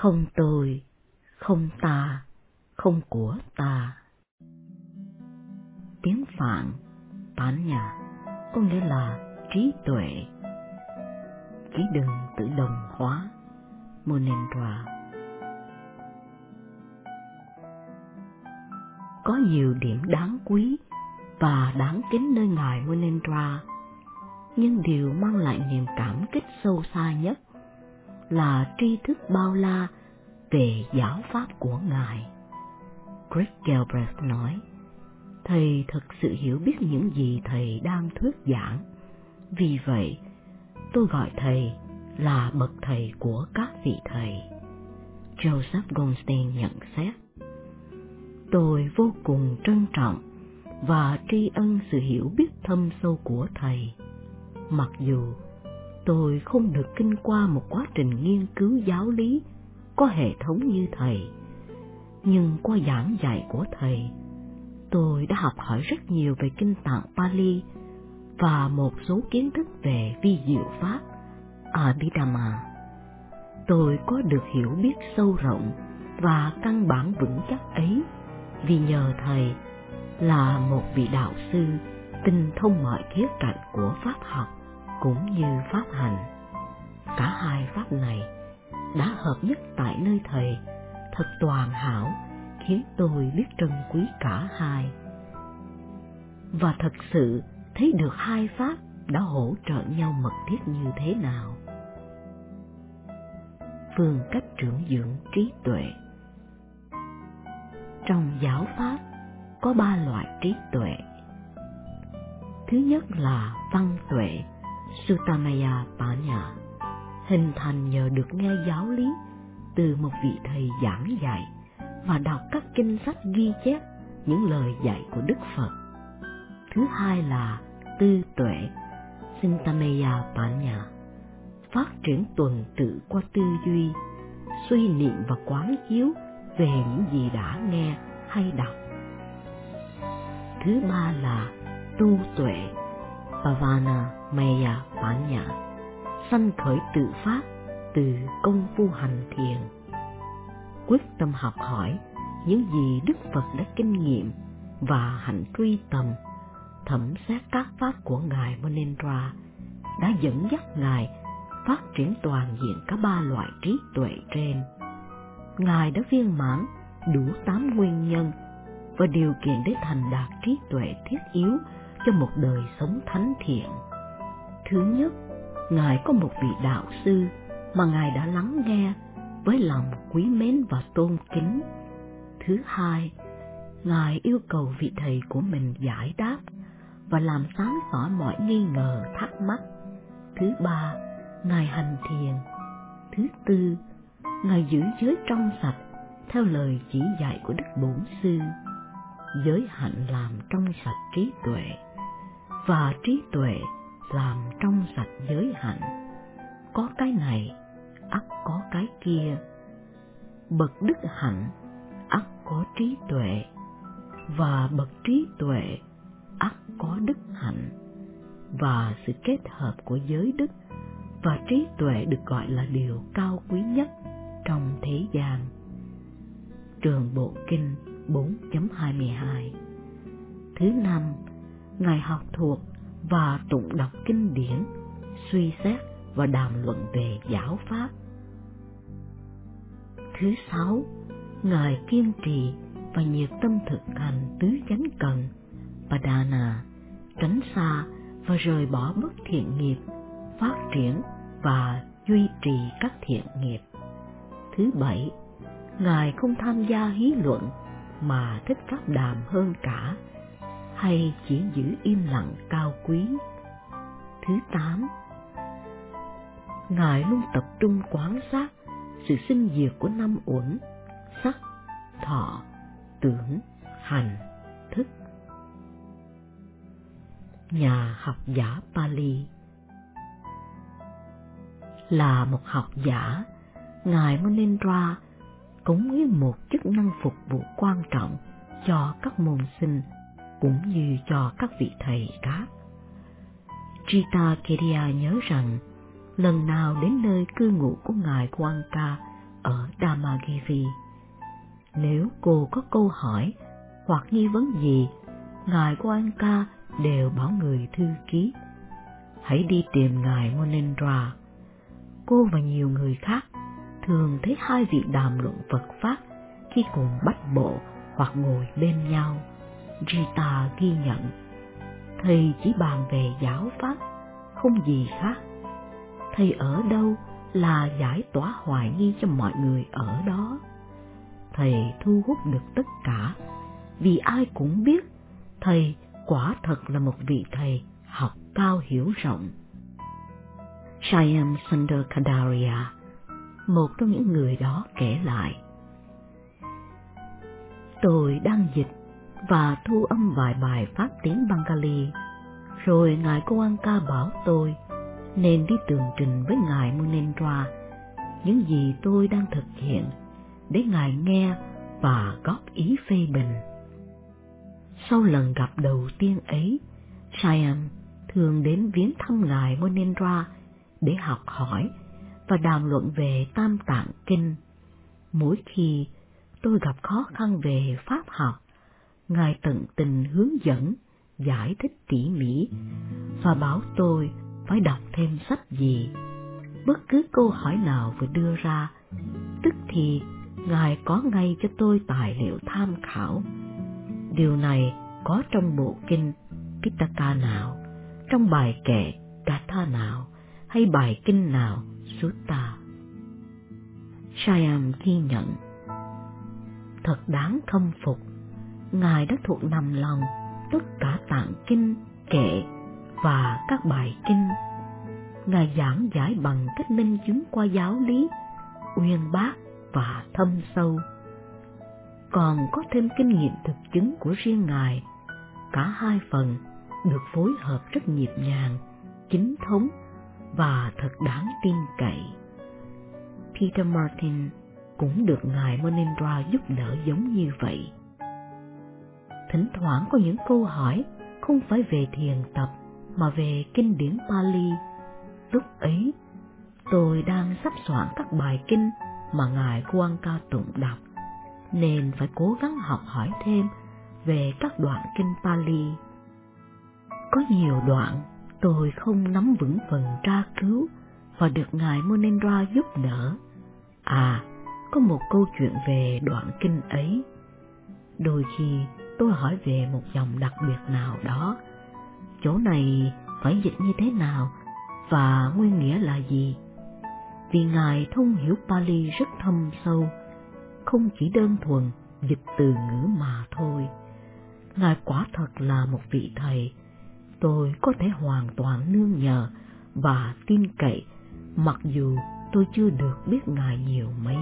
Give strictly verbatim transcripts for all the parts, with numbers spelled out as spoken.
Không tôi, không ta, không của ta. Tiếng Phạn, Bán nhà, có nghĩa là trí tuệ. Chỉ đừng tự đồng hóa, Monendra. Có nhiều điểm đáng quý và đáng kính nơi Ngài Monendra, nhưng điều mang lại niềm cảm kích sâu xa nhất là tri thức bao la về giáo pháp của Ngài. Greg Galbraith nói, Thầy thật sự hiểu biết những gì Thầy đang thuyết giảng. Vì vậy, tôi gọi Thầy là bậc Thầy của các vị Thầy. Joseph Goldstein nhận xét, tôi vô cùng trân trọng và tri ân sự hiểu biết thâm sâu của Thầy. Mặc dù tôi không được kinh qua một quá trình nghiên cứu giáo lý có hệ thống như Thầy, nhưng qua giảng dạy của Thầy, tôi đã học hỏi rất nhiều về kinh tạng Pali và một số kiến thức về vi diệu pháp Abhidhamma. Tôi có được hiểu biết sâu rộng và căn bản vững chắc ấy vì nhờ Thầy là một vị đạo sư tinh thông mọi khía cạnh của pháp học cũng như pháp hành. Cả hai pháp này đã hợp nhất tại nơi Thầy thật toàn hảo, khiến tôi biết trân quý cả hai. Và thật sự thấy được hai pháp đã hỗ trợ nhau mật thiết như thế nào. Phương cách trưởng dưỡng trí tuệ. Trong giáo pháp có ba loại trí tuệ. Thứ nhất là văn tuệ, Suttamaya Panya, hình thành nhờ được nghe giáo lý từ một vị thầy giảng dạy và đọc các kinh sách ghi chép những lời dạy của Đức Phật. Thứ hai là tư tuệ, Sintamaya Panya, phát triển tuần tự qua tư duy, suy niệm và quán chiếu về những gì đã nghe hay đọc. Thứ ba là tu tuệ, Bhavana Maya Panya, sanh khởi tự phát từ công phu hành thiền. Quyết tâm học hỏi những gì Đức Phật đã kinh nghiệm và hạnh truy tầm, thẩm xét các pháp của Ngài Monendra đã dẫn dắt Ngài phát triển toàn diện cả ba loại trí tuệ trên. Ngài đã viên mãn đủ tám nguyên nhân và điều kiện để thành đạt trí tuệ thiết yếu cho một đời sống thánh thiện. Thứ nhất, Ngài có một vị đạo sư mà Ngài đã lắng nghe với lòng quý mến và tôn kính. Thứ hai, Ngài yêu cầu vị thầy của mình giải đáp và làm sáng tỏ mọi nghi ngờ thắc mắc. Thứ ba, Ngài hành thiền. Thứ tư, Ngài giữ giới trong sạch theo lời chỉ dạy của Đức Bổn Sư. Giới hạnh làm trong sạch trí tuệ, và trí tuệ làm trong sạch giới hạnh. Có cái này, ắt có cái kia. Bậc đức hạnh, ắt có trí tuệ, và bậc trí tuệ, ắt có đức hạnh. Và sự kết hợp của giới đức và trí tuệ được gọi là điều cao quý nhất trong thế gian. Trường Bộ Kinh bốn chấm hai mươi hai. Thứ năm, Ngài học thuộc và tụng đọc kinh điển, suy xét và đàm luận về giáo pháp. Thứ sáu, Ngài kiên trì và nhiệt tâm thực hành tứ chánh cần, Padana, tránh xa và rời bỏ bất thiện nghiệp, phát triển và duy trì các thiện nghiệp. Thứ bảy, Ngài không tham gia hí luận mà thích pháp đàm hơn cả, hay chỉ giữ im lặng cao quý. Thứ tám, Ngài luôn tập trung quán sát sự sinh diệt của năm uẩn: sắc, thọ, tưởng, hành, thức. Nhà học giả Pali. Là một học giả, Ngài Monendra cũng như một chức năng phục vụ quan trọng cho các môn sinh cũng như cho các vị thầy khác. Gita Kedia nhớ rằng lần nào đến nơi cư ngụ của Ngài Quang Ca ở Dhamma Givi. Nếu cô có câu hỏi hoặc nghi vấn gì, ngài Goenka đều bảo người thư ký: hãy đi tìm ngài Monendra. Cô và nhiều người khác thường thấy hai vị đàm luận Phật Pháp khi cùng bách bộ hoặc ngồi bên nhau. Rita ghi nhận, thầy chỉ bàn về giáo Pháp, không gì khác. Thầy ở đâu là giải tỏa hoài nghi cho mọi người ở đó. Thầy thu hút được tất cả, vì ai cũng biết thầy quả thật là một vị thầy học cao hiểu rộng. Shyam Sundar Kadaria, một trong những người đó, kể lại: tôi đang dịch và thu âm vài bài pháp tiếng Bengali, rồi ngài Goenka bảo tôi nên đi tường trình với ngài Monendra những gì tôi đang thực hiện, để ngài nghe và góp ý phê bình. Sau lần gặp đầu tiên ấy, Shyam thường đến viếng thăm ngài Monendra để học hỏi và đàm luận về Tam Tạng Kinh. Mỗi khi tôi gặp khó khăn về pháp học, ngài tận tình hướng dẫn, giải thích tỉ mỉ và bảo tôi phải đọc thêm sách gì. Bất cứ câu hỏi nào vừa đưa ra, tức thì ngài có ngay cho tôi tài liệu tham khảo. Điều này có trong bộ kinh Pitaka nào, trong bài kệ Gatha nào, hay bài kinh nào Sutta. Shyam ghi nhận, thật đáng khâm phục, ngài đã thuộc nằm lòng tất cả tạng kinh, kệ và các bài kinh. Ngài giảng giải bằng cách minh chứng qua giáo lý uyên bác và thâm sâu. Còn có thêm kinh nghiệm thực chứng của riêng ngài. Cả hai phần được phối hợp rất nhịp nhàng, chính thống và thật đáng tin cậy. Peter Martin cũng được ngài Monendra giúp đỡ giống như vậy. Thỉnh thoảng có những câu hỏi không phải về thiền tập mà về kinh điển Pali. Lúc ấy, tôi đang sắp soạn các bài kinh mà ngài Goenka tụng đọc, nên phải cố gắng học hỏi thêm về các đoạn kinh Pali. Có nhiều đoạn tôi không nắm vững phần tra cứu và được ngài Monendra giúp đỡ. À, có một câu chuyện về đoạn kinh ấy. Đôi khi tôi hỏi về một dòng đặc biệt nào đó, chỗ này phải dịch như thế nào và nguyên nghĩa là gì? Vì ngài thông hiểu Pali rất thâm sâu, không chỉ đơn thuần dịch từ ngữ mà thôi. Ngài quả thật là một vị thầy tôi có thể hoàn toàn nương nhờ và tin cậy, mặc dù tôi chưa được biết ngài nhiều mấy.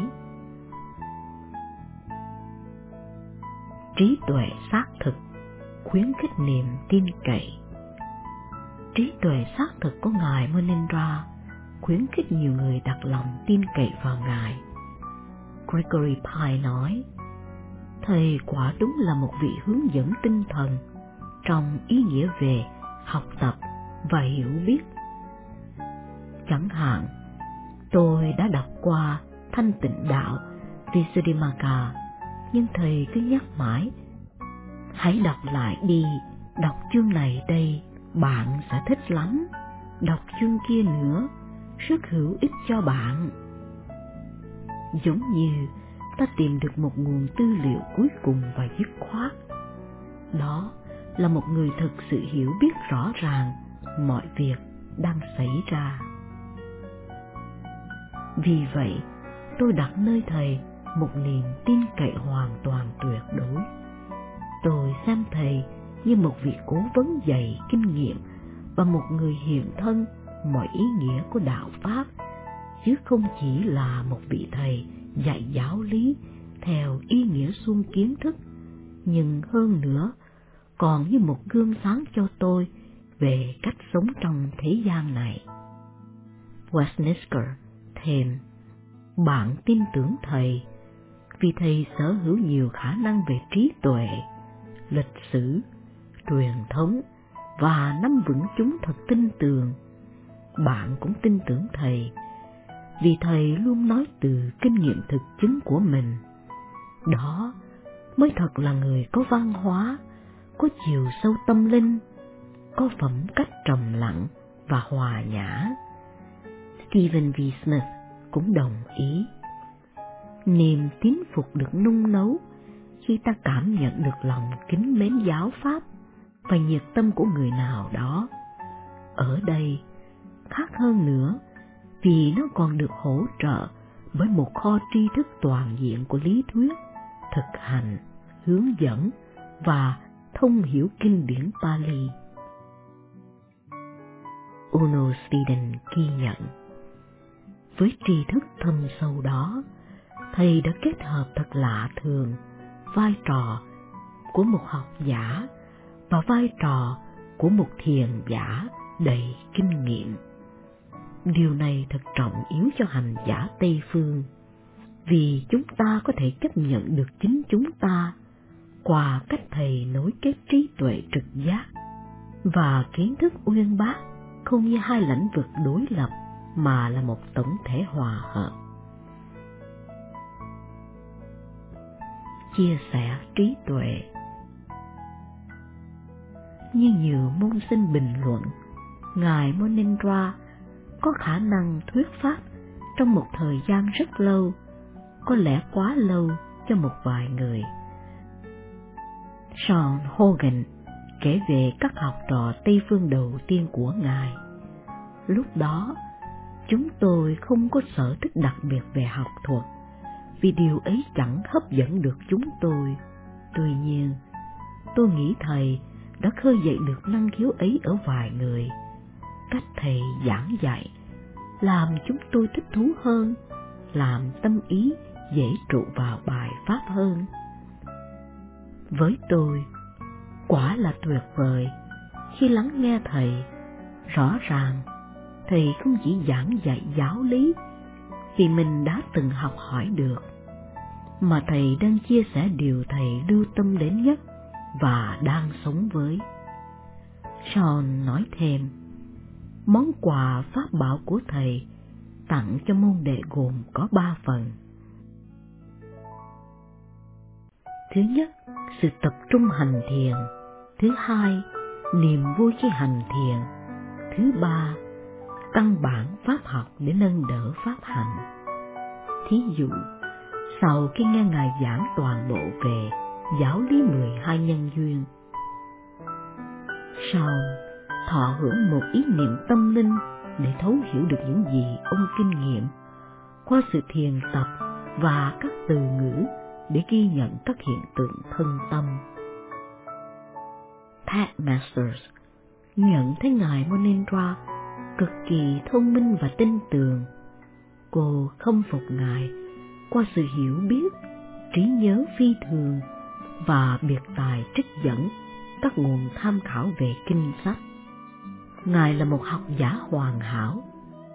Trí tuệ xác thực khuyến khích niềm tin cậy. Trí tuệ xác thực của ngài Monendra khuyến khích nhiều người đặt lòng tin cậy vào ngài. Gregory Pye nói, thầy quả đúng là một vị hướng dẫn tinh thần trong ý nghĩa về học tập và hiểu biết. Chẳng hạn, tôi đã đọc qua Thanh Tịnh Đạo Visuddhimagga, nhưng thầy cứ nhắc mãi, hãy đọc lại đi, đọc chương này đây, bạn sẽ thích lắm, đọc chương kia nữa, rất hữu ích cho bạn. Giống như ta tìm được một nguồn tư liệu cuối cùng và dứt khoát. Đó là một người thực sự hiểu biết rõ ràng mọi việc đang xảy ra. Vì vậy, tôi đặt nơi thầy một niềm tin cậy hoàn toàn tuyệt đối. Tôi xem thầy như một vị cố vấn dày kinh nghiệm và một người hiện thân mọi ý nghĩa của đạo Pháp, chứ không chỉ là một vị thầy dạy giáo lý theo ý nghĩa suông kiến thức, nhưng hơn nữa còn như một gương sáng cho tôi về cách sống trong thế gian này. Westminster thêm, bạn tin tưởng thầy vì thầy sở hữu nhiều khả năng về trí tuệ, lịch sử, truyền thống và nắm vững chúng thật tin tường. Bạn cũng tin tưởng thầy vì Thầy luôn nói từ kinh nghiệm thực chứng của mình. Đó mới thật là người có văn hóa, có chiều sâu tâm linh, có phẩm cách trầm lặng và hòa nhã. Stephen V. Smith cũng đồng ý. Niềm tín phục được nung nấu khi ta cảm nhận được lòng kính mến giáo pháp và nhiệt tâm của người nào đó. Ở đây khác hơn nữa vì nó còn được hỗ trợ bởi một kho tri thức toàn diện của lý thuyết, thực hành, hướng dẫn và thông hiểu kinh điển Pali. Uno Sweden ghi nhận, với tri thức thâm sâu đó, Thầy đã kết hợp thật lạ thường vai trò của một học giả và vai trò của một thiền giả đầy kinh nghiệm. Điều này thật trọng yếu cho hành giả Tây Phương, vì chúng ta có thể chấp nhận được chính chúng ta qua cách Thầy nối kết trí tuệ trực giác và kiến thức uyên bác, không như hai lĩnh vực đối lập mà là một tổng thể hòa hợp. Chia sẻ trí tuệ. Như nhiều môn sinh bình luận, Ngài Monendra có khả năng thuyết pháp trong một thời gian rất lâu, có lẽ quá lâu cho một vài người. Sean Hogan kể về các học trò Tây Phương đầu tiên của Ngài. Lúc đó, chúng tôi không có sở thích đặc biệt về học thuật, vì điều ấy chẳng hấp dẫn được chúng tôi. Tuy nhiên, tôi nghĩ Thầy đã khơi dậy được năng khiếu ấy ở vài người. Cách Thầy giảng dạy làm chúng tôi thích thú hơn, làm tâm ý dễ trụ vào bài pháp hơn. Với tôi, quả là tuyệt vời khi lắng nghe Thầy. Rõ ràng, Thầy không chỉ giảng dạy giáo lý vì mình đã từng học hỏi được, mà Thầy đang chia sẻ điều Thầy lưu tâm đến nhất và đang sống với. Sean nói thêm, món quà pháp bảo của Thầy tặng cho môn đệ gồm có ba phần. Thứ nhất, sự tập trung hành thiền. Thứ hai, niềm vui khi hành thiền. Thứ ba, căn bản pháp học để nâng đỡ pháp hành. Thí dụ, sau khi nghe Ngài giảng toàn bộ về giáo lý mười hai nhân duyên, Sean thọ hưởng một ý niệm tâm linh để thấu hiểu được những gì ông kinh nghiệm qua sự thiền tập và các từ ngữ để ghi nhận các hiện tượng thân tâm. Pat Masters nhận thấy Ngài Monendra cực kỳ thông minh và tin tưởng. Cô khâm phục Ngài qua sự hiểu biết, trí nhớ phi thường và biệt tài trích dẫn các nguồn tham khảo về kinh sách. Ngài là một học giả hoàn hảo.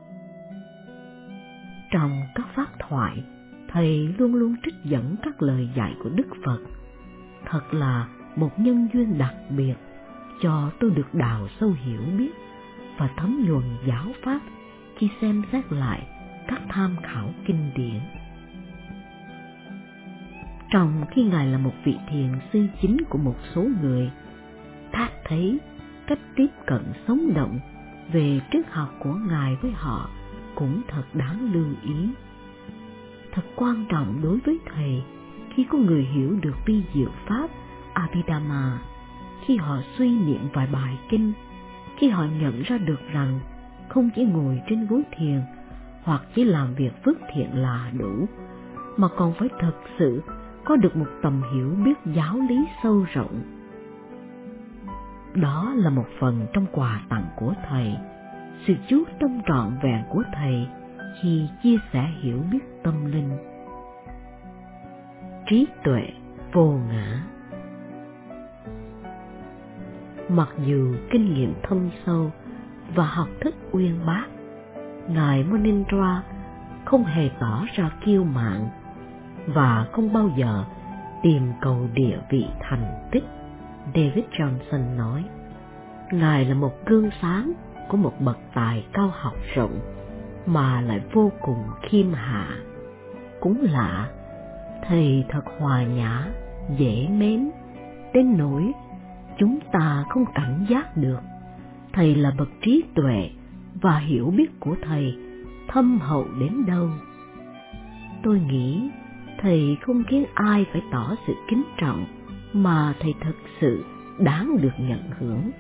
Trong các pháp thoại, Thầy luôn luôn trích dẫn các lời dạy của Đức Phật. Thật là một nhân duyên đặc biệt cho tôi được đào sâu hiểu biết và thấm nhuần giáo pháp khi xem xét lại các tham khảo kinh điển. Trong khi Ngài là một vị thiền sư chính của một số người, Pat thấy cách tiếp cận sống động về triết học của Ngài với họ cũng thật đáng lưu ý. Thật quan trọng đối với Thầy khi có người hiểu được vi diệu pháp Abhidhamma, khi họ suy niệm vài bài kinh, khi họ nhận ra được rằng không chỉ ngồi trên gối thiền hoặc chỉ làm việc phước thiện là đủ, mà còn phải thật sự có được một tầm hiểu biết giáo lý sâu rộng. Đó là một phần trong quà tặng của Thầy, sự chú tâm trọn vẹn của Thầy khi chia sẻ hiểu biết tâm linh. Trí tuệ vô ngã. Mặc dù kinh nghiệm thâm sâu và học thức uyên bác, Ngài Monendra không hề tỏ ra kiêu mạn và không bao giờ tìm cầu địa vị thành tích. David Johnson nói, Ngài là một gương sáng của một bậc tài cao học rộng mà lại vô cùng khiêm hạ. Cũng lạ, thầy thật hòa nhã, dễ mến, đến nỗi chúng ta không cảnh giác được. Thầy là bậc trí tuệ và hiểu biết của thầy thâm hậu đến đâu. Tôi nghĩ thầy không khiến ai phải tỏ sự kính trọng, mà thầy thật sự đáng được nhận hưởng.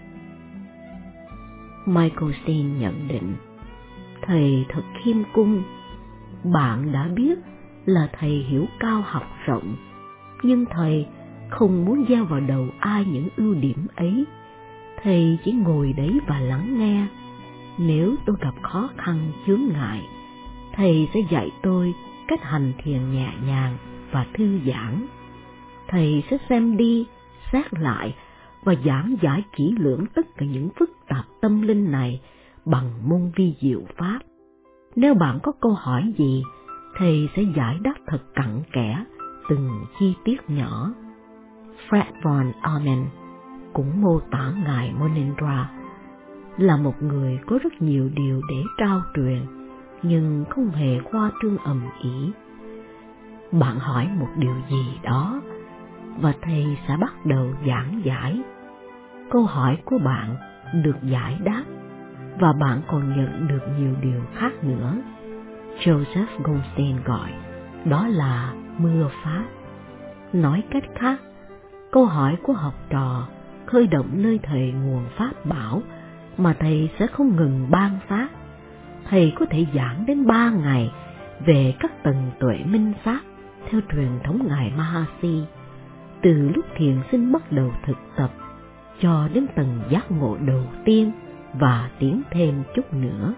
Michael Stein nhận định, thầy thật khiêm cung. Bạn đã biết là thầy hiểu cao học rộng, nhưng thầy không muốn gieo vào đầu ai những ưu điểm ấy. Thầy chỉ ngồi đấy và lắng nghe. Nếu tôi gặp khó khăn chướng ngại, thầy sẽ dạy tôi cách hành thiền nhẹ nhàng và thư giãn. Thầy sẽ xem đi, xét lại và giảng giải kỹ lưỡng tất cả những phức tạp tâm linh này bằng môn vi diệu pháp. Nếu bạn có câu hỏi gì, thầy sẽ giải đáp thật cặn kẽ từng chi tiết nhỏ. Fred von Amen cũng mô tả ngài Monendra là một người có rất nhiều điều để trao truyền, nhưng không hề khoa trương ầm ĩ. Bạn hỏi một điều gì đó, và thầy sẽ bắt đầu giảng giải. Câu hỏi của bạn được giải đáp, và bạn còn nhận được nhiều điều khác nữa. Joseph Goldstein gọi đó là mưa pháp. Nói cách khác, câu hỏi của học trò khơi động nơi thầy nguồn pháp bảo mà thầy sẽ không ngừng ban phát. Thầy có thể giảng đến ba ngày về các tầng tuệ minh pháp theo truyền thống ngài Mahasi, từ lúc thiền sinh bắt đầu thực tập cho đến tầng giác ngộ đầu tiên và tiến thêm chút nữa.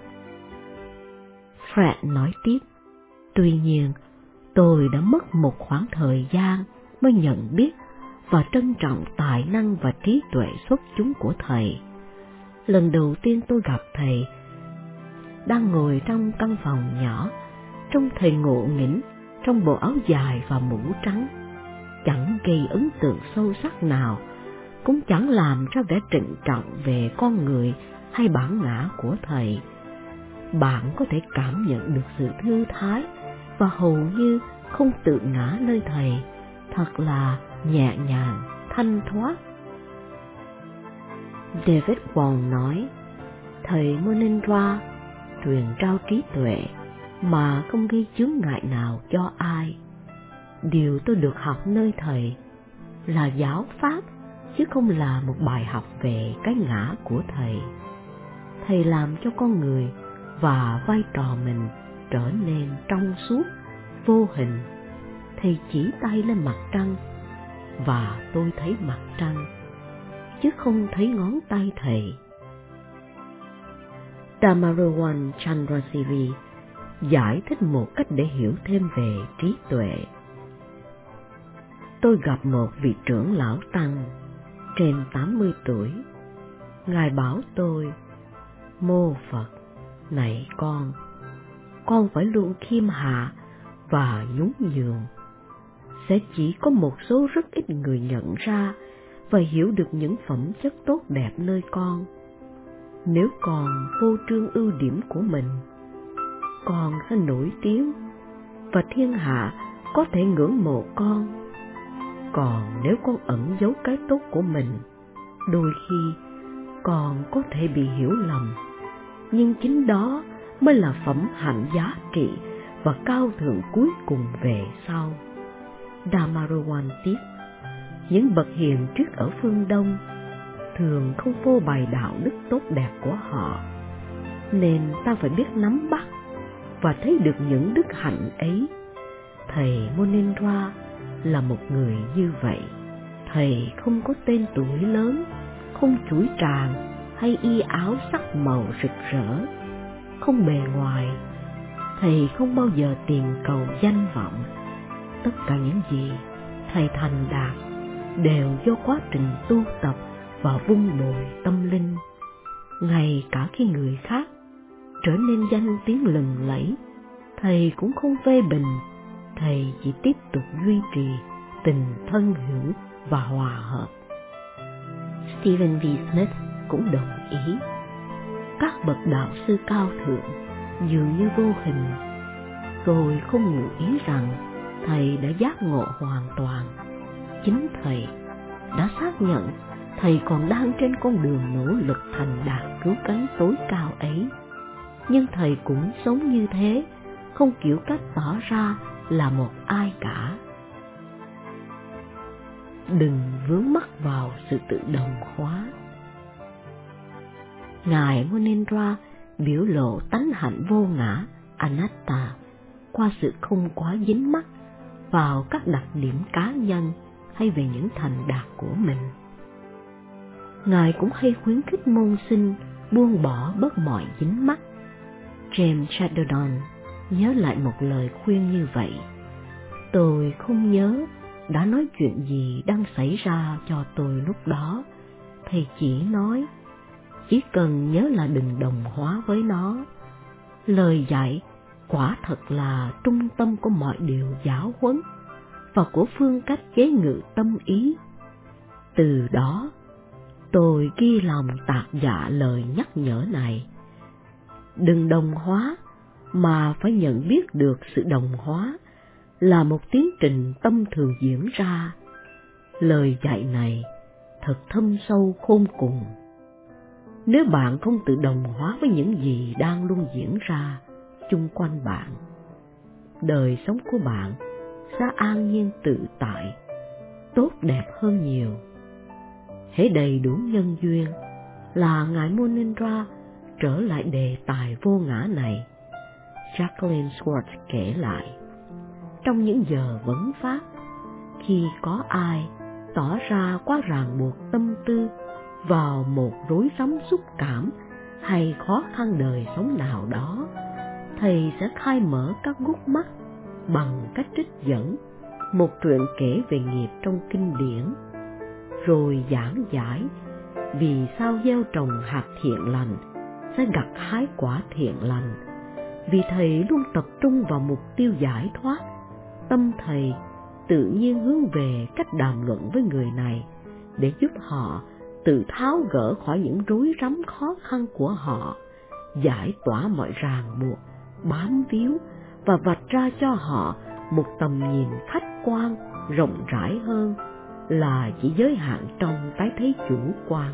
Fred nói tiếp, tuy nhiên tôi đã mất một khoảng thời gian mới nhận biết và trân trọng tài năng và trí tuệ xuất chúng của thầy. Lần đầu tiên tôi gặp thầy, đang ngồi trong căn phòng nhỏ, trông thầy ngộ nghĩnh trong bộ áo dài và mũ trắng, chẳng gây ấn tượng sâu sắc nào, cũng chẳng làm ra vẻ trịnh trọng về con người hay bản ngã của thầy. Bạn có thể cảm nhận được sự thư thái và hầu như không tự ngã nơi thầy, thật là nhẹ nhàng, thanh thoát. David Wong nói, thầy Monendra truyền trao trí tuệ mà không gây chướng ngại nào cho ai. Điều tôi được học nơi thầy là giáo pháp, chứ không là một bài học về cái ngã của thầy. Thầy làm cho con người và vai trò mình trở nên trong suốt, vô hình. Thầy chỉ tay lên mặt trăng, và tôi thấy mặt trăng, chứ không thấy ngón tay thầy. Dhammaruwan Chandrasiri giải thích một cách để hiểu thêm về trí tuệ. Tôi gặp một vị trưởng lão tăng trên tám mươi tuổi. Ngài bảo tôi, mô Phật, này con, con phải luôn khiêm hạ và nhún nhường. Sẽ chỉ có một số rất ít người nhận ra và hiểu được những phẩm chất tốt đẹp nơi con. Nếu con phô trương ưu điểm của mình, con sẽ nổi tiếng và thiên hạ có thể ngưỡng mộ con. Còn nếu con ẩn giấu cái tốt của mình, đôi khi con có thể bị hiểu lầm, nhưng chính đó mới là phẩm hạnh giá trị và cao thượng cuối cùng về sau. Dhammaruwan tiếp, những bậc hiền triết ở phương Đông thường không phô bày đạo đức tốt đẹp của họ, nên ta phải biết nắm bắt và thấy được những đức hạnh ấy. Thầy Monendra là một người như vậy. Thầy không có tên tuổi lớn, không chuỗi tràng hay y áo sắc màu rực rỡ, không bề ngoài. Thầy không bao giờ tìm cầu danh vọng. Tất cả những gì thầy thành đạt đều do quá trình tu tập và vun bồi tâm linh. Ngay cả khi người khác trở nên danh tiếng lừng lẫy, thầy cũng không phê bình. Thầy chỉ tiếp tục duy trì tình thân hữu và hòa hợp. Stephen V. Smith cũng đồng ý. Các bậc đạo sư cao thượng dường như vô hình. Tôi không ngụ ý rằng thầy đã giác ngộ hoàn toàn. Chính thầy đã xác nhận thầy còn đang trên con đường nỗ lực thành đạt cứu cánh tối cao ấy. Nhưng thầy cũng sống như thế, không kiểu cách tỏ ra là một ai cả. Đừng vướng mắc vào sự tự đồng hóa. Ngài Monendra biểu lộ tánh hạnh vô ngã Anatta qua sự không quá dính mắc vào các đặc điểm cá nhân hay về những thành đạt của mình. Ngài cũng hay khuyến khích môn sinh buông bỏ bớt mọi dính mắc. James Chatterton nhớ lại một lời khuyên như vậy. Tôi không nhớ đã nói chuyện gì đang xảy ra cho tôi lúc đó. Thầy chỉ nói, chỉ cần nhớ là đừng đồng hóa với nó. Lời dạy quả thật là trung tâm của mọi điều giáo huấn và của phương cách chế ngự tâm ý. Từ đó, tôi ghi lòng tạc dạ lời nhắc nhở này. Đừng đồng hóa, mà phải nhận biết được sự đồng hóa là một tiến trình tâm thường diễn ra. Lời dạy này thật thâm sâu khôn cùng. Nếu bạn không tự đồng hóa với những gì đang luôn diễn ra chung quanh bạn, đời sống của bạn sẽ an nhiên tự tại, tốt đẹp hơn nhiều. Hễ đầy đủ nhân duyên là Ngài Monendra trở lại đề tài vô ngã này. Jacqueline Schwartz kể lại, trong những giờ vấn pháp, khi có ai tỏ ra quá ràng buộc tâm tư vào một rối rắm xúc cảm hay khó khăn đời sống nào đó, thầy sẽ khai mở các gút mắt bằng cách trích dẫn một truyện kể về nghiệp trong kinh điển, rồi giảng giải vì sao gieo trồng hạt thiện lành sẽ gặt hái quả thiện lành. Vì thầy luôn tập trung vào mục tiêu giải thoát, tâm thầy tự nhiên hướng về cách đàm luận với người này để giúp họ tự tháo gỡ khỏi những rối rắm khó khăn của họ, giải tỏa mọi ràng buộc, bám víu và vạch ra cho họ một tầm nhìn khách quan rộng rãi hơn là chỉ giới hạn trong cái thấy chủ quan.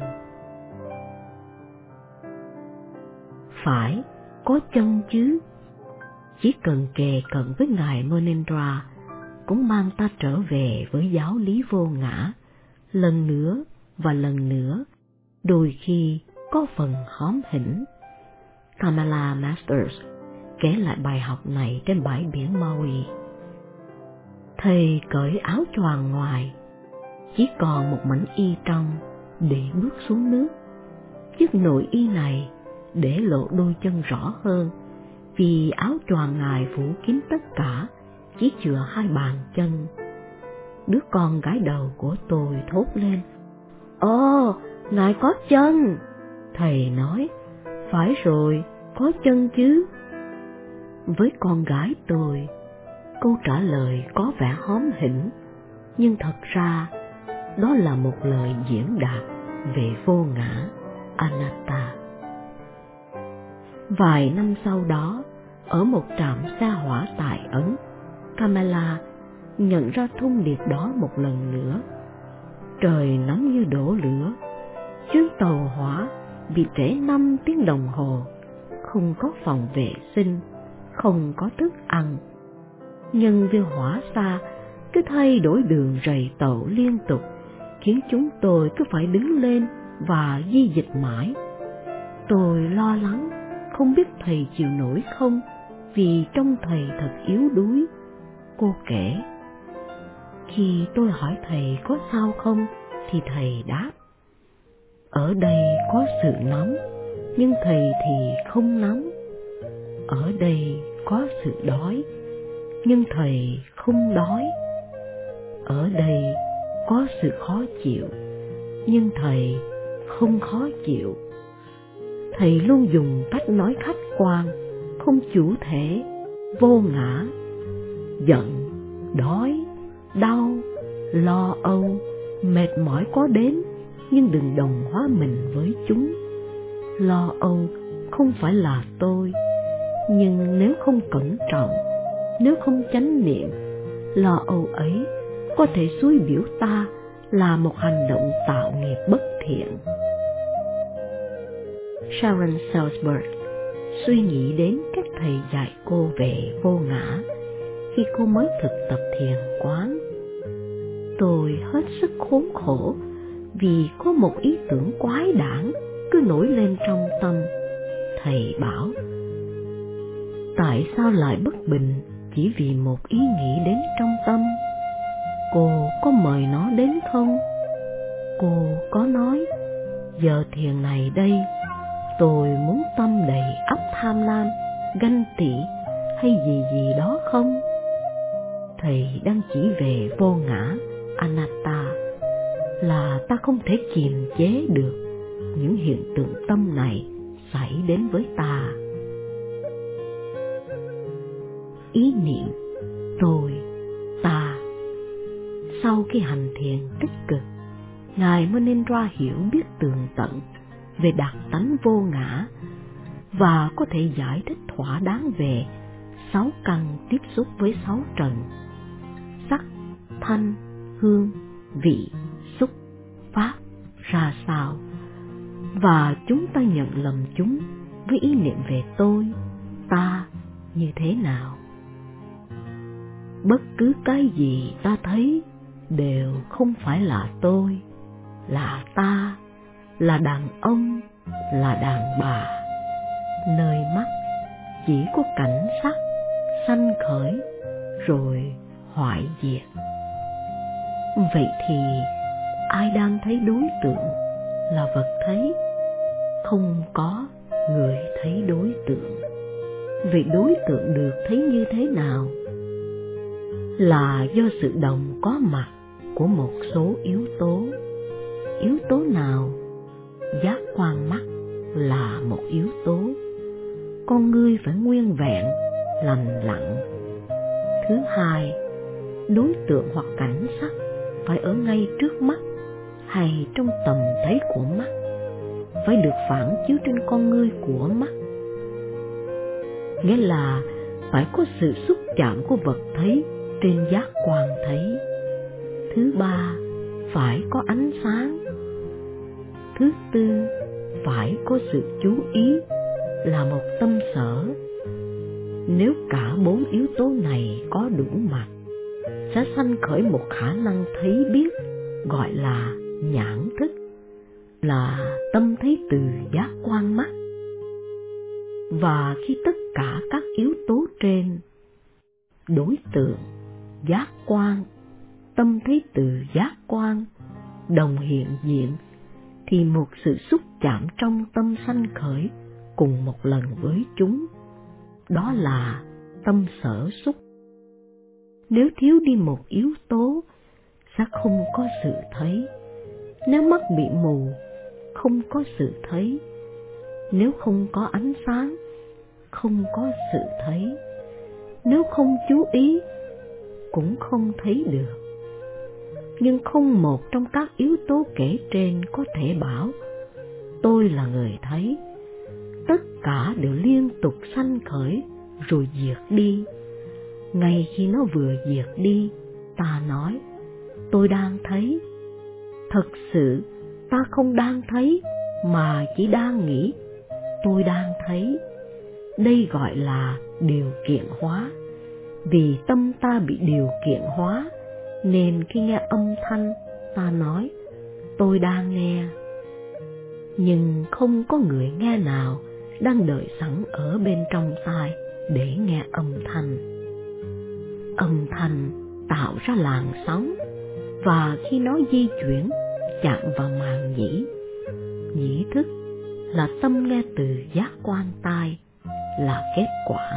Phải có chân chứ. Chỉ cần kề cận với Ngài Monendra cũng mang ta trở về với giáo lý vô ngã, lần nữa và lần nữa, đôi khi có phần hóm hỉnh. Kamala Masters kể lại bài học này trên bãi biển Maui. Thầy cởi áo choàng ngoài, chỉ còn một mảnh y trong để bước xuống nước. Chiếc nội y này để lộ đôi chân rõ hơn, vì áo choàng Ngài phủ kín tất cả, chỉ chừa hai bàn chân. Đứa con gái đầu của tôi thốt lên, "Ồ, Ngài có chân!" Thầy nói, "Phải rồi, có chân chứ." Với con gái tôi, câu trả lời có vẻ hóm hỉnh, nhưng thật ra đó là một lời diễn đạt về vô ngã Anatta. Vài năm sau đó, ở một trạm xe hỏa tại Ấn, Kamala nhận ra thông điệp đó một lần nữa. Trời nóng như đổ lửa, chuyến tàu hỏa bị trễ năm tiếng đồng hồ, không có phòng vệ sinh, không có thức ăn. Nhân viên hỏa xa cứ thay đổi đường rầy tàu liên tục, khiến chúng tôi cứ phải đứng lên và di dịch mãi. Tôi lo lắng, không biết thầy chịu nổi không, vì trông thầy thật yếu đuối. Cô kể, khi tôi hỏi thầy có sao không, thì thầy đáp, ở đây có sự nóng, nhưng thầy thì không nóng. Ở đây có sự đói, nhưng thầy không đói. Ở đây có sự khó chịu, nhưng thầy không khó chịu. Thầy luôn dùng cách nói khách quan, không chủ thể, vô ngã. Giận, đói, đau, lo âu, mệt mỏi có đến, nhưng đừng đồng hóa mình với chúng. Lo âu không phải là tôi, Nhưng nếu không cẩn trọng, nếu không chánh niệm, lo âu ấy có thể xúi biểu ta là một hành động tạo nghiệp bất thiện. Sharon Salzberg suy nghĩ đến các thầy dạy cô về vô ngã khi cô mới thực tập thiền quán. Tôi hết sức khốn khổ vì có một ý tưởng quái đản cứ nổi lên trong tâm. Thầy bảo, tại sao lại bất bình chỉ vì một ý nghĩ đến trong tâm? Cô có mời nó đến không? Cô có nói, giờ thiền này đây, tôi muốn tâm đầy ắp tham lam, ganh tị hay gì gì đó không? Thầy đang chỉ về vô ngã, anatta, là ta không thể kiềm chế được những hiện tượng tâm này xảy đến với ta. Ý niệm tôi, ta. Sau khi hành thiền tích cực, Ngài mới nên ra hiểu biết tường tận về đặc tánh vô ngã và có thể giải thích thỏa đáng về sáu căn tiếp xúc với sáu trần: sắc, thanh, hương, vị, xúc, pháp ra sao, và chúng ta nhận lầm chúng với ý niệm về tôi, ta như thế nào. Bất cứ cái gì ta thấy đều không phải là tôi, là ta, là đàn ông, là đàn bà. Nơi mắt chỉ có cảnh sắc sanh khởi rồi hoại diệt. Vậy thì ai đang thấy đối tượng là vật thấy? Không có người thấy đối tượng. Vậy đối tượng được thấy như thế nào? Là do sự đồng có mặt của một số yếu tố. Yếu tố nào? Giác quan mắt là một yếu tố. Con ngươi phải nguyên vẹn, lành lặn. Thứ hai, đối tượng hoặc cảnh sắc phải ở ngay trước mắt hay trong tầm thấy của mắt, phải được phản chiếu trên con ngươi của mắt. Nghĩa là phải có sự xúc chạm của vật thấy trên giác quan thấy. Thứ ba, phải có ánh sáng. Thứ tư, phải có sự chú ý, là một tâm sở. Nếu cả bốn yếu tố này có đủ mặt, sẽ sanh khởi một khả năng thấy biết, gọi là nhãn thức, là tâm thấy từ giác quan mắt. Và khi tất cả các yếu tố trên, đối tượng, giác quan, tâm thấy từ giác quan, đồng hiện diện, thì một sự xúc chạm trong tâm sanh khởi cùng một lần với chúng. Đó là tâm sở xúc. Nếu thiếu đi một yếu tố, sẽ không có sự thấy. Nếu mắt bị mù, không có sự thấy. Nếu không có ánh sáng, không có sự thấy. Nếu không chú ý, cũng không thấy được. Nhưng không một trong các yếu tố kể trên có thể bảo tôi là người thấy. Tất cả đều liên tục sanh khởi rồi diệt đi. Ngay khi nó vừa diệt đi, ta nói tôi đang thấy. Thật sự ta không đang thấy, mà chỉ đang nghĩ tôi đang thấy. Đây gọi là điều kiện hóa. Vì tâm ta bị điều kiện hóa, nên khi nghe âm thanh, ta nói tôi đang nghe. Nhưng không có người nghe nào đang đợi sẵn ở bên trong tai để nghe âm thanh. Âm thanh tạo ra làn sóng, và khi nó di chuyển chạm vào màng nhĩ. Nhĩ thức là tâm nghe từ giác quan tai, là kết quả.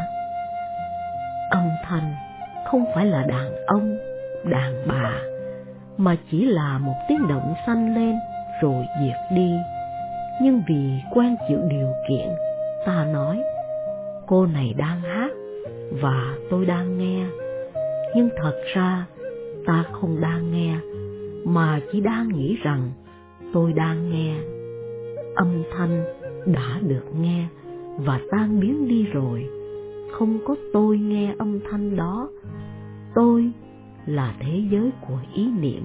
Âm thanh không phải là đàn ông, đàn bà, mà chỉ là một tiếng động sanh lên rồi diệt đi. Nhưng vì quen chịu điều kiện, ta nói cô này đang hát và tôi đang nghe. Nhưng thật ra ta không đang nghe, mà chỉ đang nghĩ rằng tôi đang nghe. Âm thanh đã được nghe và tan biến đi rồi, không có tôi nghe âm thanh đó. Tôi là thế giới của ý niệm.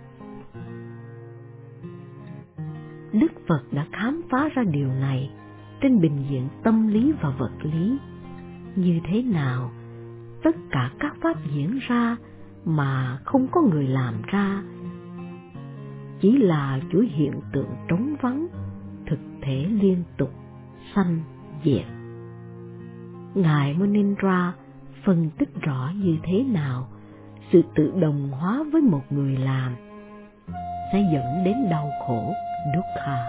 Đức Phật đã khám phá ra điều này trên bình diện tâm lý và vật lý. Như thế nào tất cả các pháp diễn ra mà không có người làm ra, chỉ là chuỗi hiện tượng trống vắng, thực thể liên tục, sanh diệt. Ngài Munindra phân tích rõ như thế nào sự tự đồng hóa với một người làm sẽ dẫn đến đau khổ, dukkha.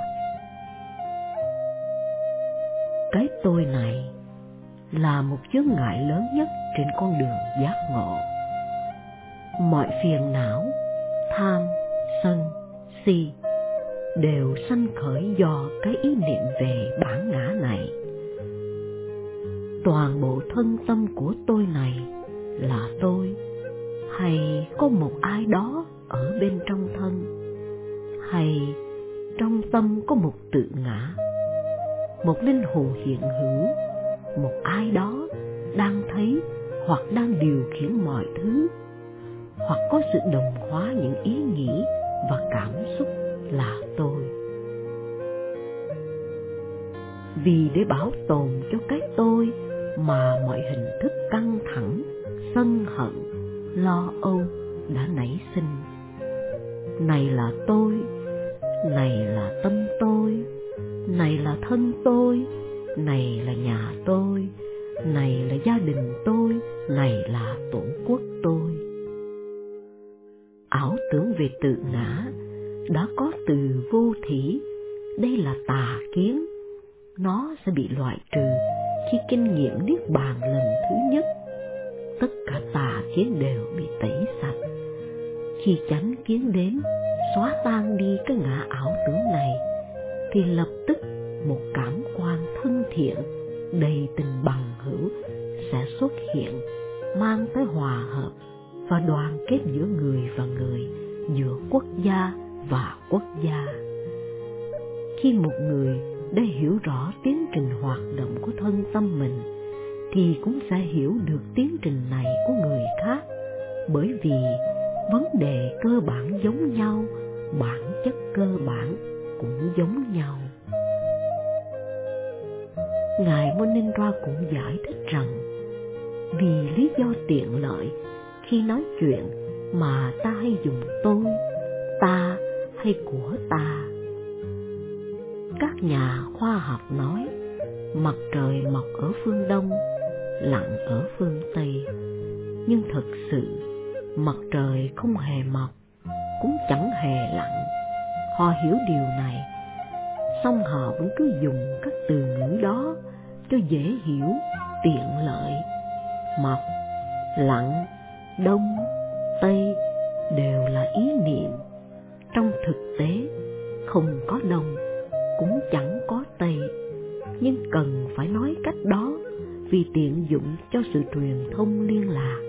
Cái tôi này là một chướng ngại lớn nhất trên con đường giác ngộ. Mọi phiền não, tham, sân, si đều sanh khởi do cái ý niệm về bản ngã này. Toàn bộ thân tâm của tôi này là tôi, hay có một ai đó ở bên trong thân, hay trong tâm có một tự ngã, một linh hồn hiện hữu, một ai đó đang thấy hoặc đang điều khiển mọi thứ, hoặc có sự đồng hóa những ý nghĩ và cảm xúc là tôi. Vì để bảo tồn cho cái tôi mà mọi hình thức căng thẳng, sân hận, lo âu đã nảy sinh. Này là tôi, này là tâm tôi, này là thân tôi, này là nhà tôi, này là gia đình tôi, này là tổ quốc tôi. Ảo tưởng về tự ngã đã có từ vô thỉ, đây là tà kiến. Nó sẽ bị loại trừ khi kinh nghiệm niết bàn lần thứ nhất. Tất cả tà kiến đều bị tẩy sạch. Khi chánh kiến đến, xóa tan đi cái ngã ảo tưởng này, thì lập tức một cảm quan thân thiện, đầy tình bằng hữu sẽ xuất hiện, mang tới hòa hợp và đoàn kết giữa người và người, giữa quốc gia và quốc gia. Khi một người đã hiểu rõ tiến trình hoạt động của thân tâm mình, thì cũng sẽ hiểu được tiến trình này của người khác, bởi vì vấn đề cơ bản giống nhau, bản chất cơ bản cũng giống nhau. Ngài Munindra cũng giải thích rằng, vì lý do tiện lợi, khi nói chuyện mà ta hay dùng tôi, ta hay của ta. Các nhà khoa học nói, mặt trời mọc ở phương Đông, lặn ở phương Tây. Nhưng thật sự, mặt trời không hề mọc, cũng chẳng hề lặn. Họ hiểu điều này, song họ vẫn cứ dùng các từ ngữ đó cho dễ hiểu, tiện lợi. Mọc, lặn, đông, tây đều là ý niệm. Trong thực tế, không có đông, cũng chẳng có tây, nhưng cần phải nói cách đó vì tiện dụng cho sự truyền thông liên lạc.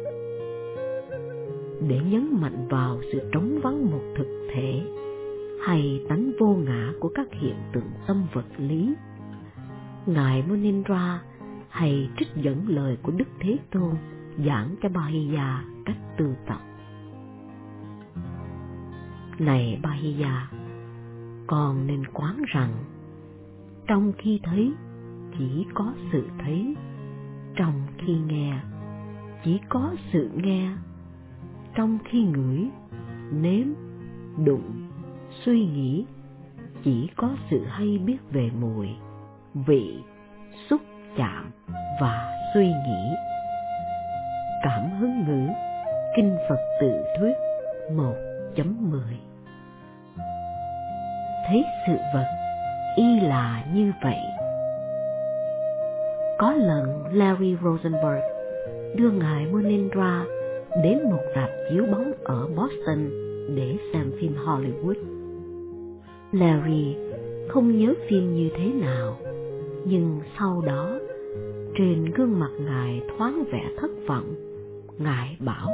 Để nhấn mạnh vào sự trống vắng một thực thể hay tánh vô ngã của các hiện tượng tâm vật lý, Ngài Munindra hay trích dẫn lời của Đức Thế Tôn giảng cho Bahiya cách tu tập. Này Bahiya, con nên quán rằng, trong khi thấy chỉ có sự thấy, trong khi nghe chỉ có sự nghe, trong khi ngửi, nếm, đụng, suy nghĩ chỉ có sự hay biết về mùi, vị, xúc chạm và suy nghĩ. Cảm hứng ngữ, Kinh Phật Tự Thuyết một chấm mười. Thấy sự vật y là như vậy. Có lần Larry Rosenberg đưa Ngài Munindra đến một rạp chiếu bóng ở Boston để xem phim Hollywood. Larry không nhớ phim như thế nào, nhưng sau đó trên gương mặt Ngài thoáng vẻ thất vọng. Ngài bảo,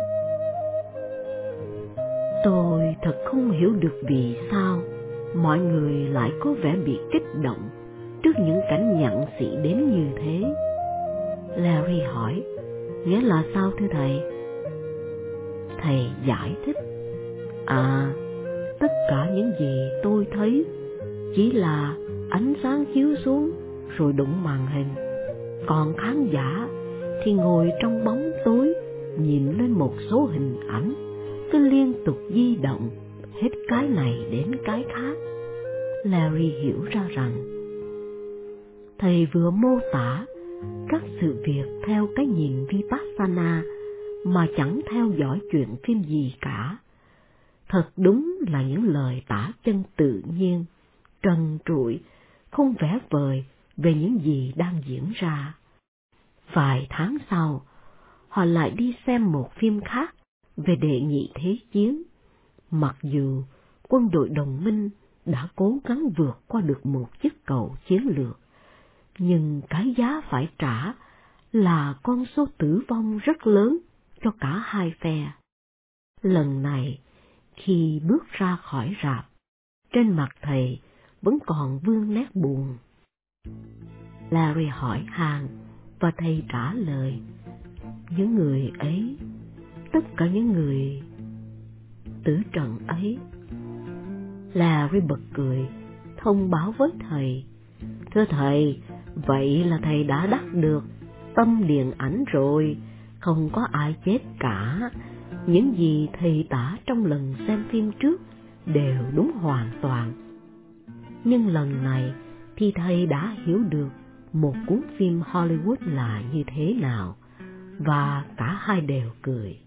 tôi thật không hiểu được vì sao mọi người lại có vẻ bị kích động trước những cảnh nhặng xị đến như thế. Larry hỏi, nghĩa là sao thưa thầy? Thầy giải thích, à, tất cả những gì tôi thấy chỉ là ánh sáng chiếu xuống rồi đụng màn hình, còn khán giả thì ngồi trong bóng tối nhìn lên một số hình ảnh cứ liên tục di động hết cái này đến cái khác. Larry hiểu ra rằng thầy vừa mô tả các sự việc theo cái nhìn Vipassana mà chẳng theo dõi chuyện phim gì cả. Thật đúng là những lời tả chân tự nhiên, trần trụi, không vẽ vời về những gì đang diễn ra. Vài tháng sau, họ lại đi xem một phim khác về đệ nhị thế chiến. Mặc dù quân đội đồng minh đã cố gắng vượt qua được một chiếc cầu chiến lược, nhưng cái giá phải trả là con số tử vong rất lớn cho cả hai phe. Lần này, khi bước ra khỏi rạp, trên mặt thầy vẫn còn vương nét buồn. Larry hỏi han và thầy trả lời, những người ấy, tất cả những người tử trận ấy. Larry bật cười, thông báo với thầy, thưa thầy, vậy là thầy đã đắc được tâm điện ảnh rồi, không có ai chết cả. Những gì thầy tả trong lần xem phim trước đều đúng hoàn toàn. Nhưng lần này thì thầy đã hiểu được một cuốn phim Hollywood là như thế nào, và cả hai đều cười.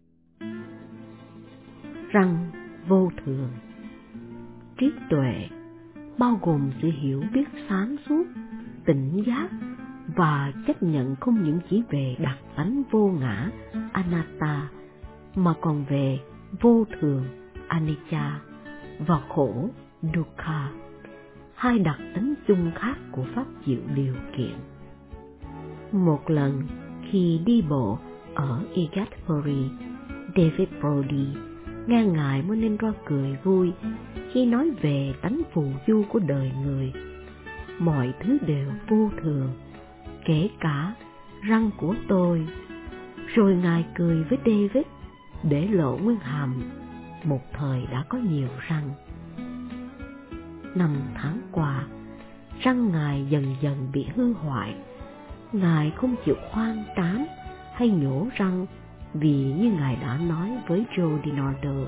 Răng vô thường. Trí tuệ bao gồm sự hiểu biết sáng suốt, tỉnh giác và chấp nhận không những chỉ về đặc tánh vô ngã anatta mà còn về vô thường anicca và khổ dukkha, hai đặc tính chung khác của pháp chịu điều kiện. Một lần khi đi bộ ở Igatpuri, David Brody nghe ngài Munindra cười vui khi nói về tánh phù du của đời người. Mọi thứ đều vô thường, kể cả răng của tôi. Rồi ngài cười với David để lộ nguyên hàm một thời đã có nhiều răng. Năm tháng qua, răng ngài dần dần bị hư hoại. Ngài không chịu khoan trán hay nhổ răng vì như ngài đã nói với Joe DiNardo,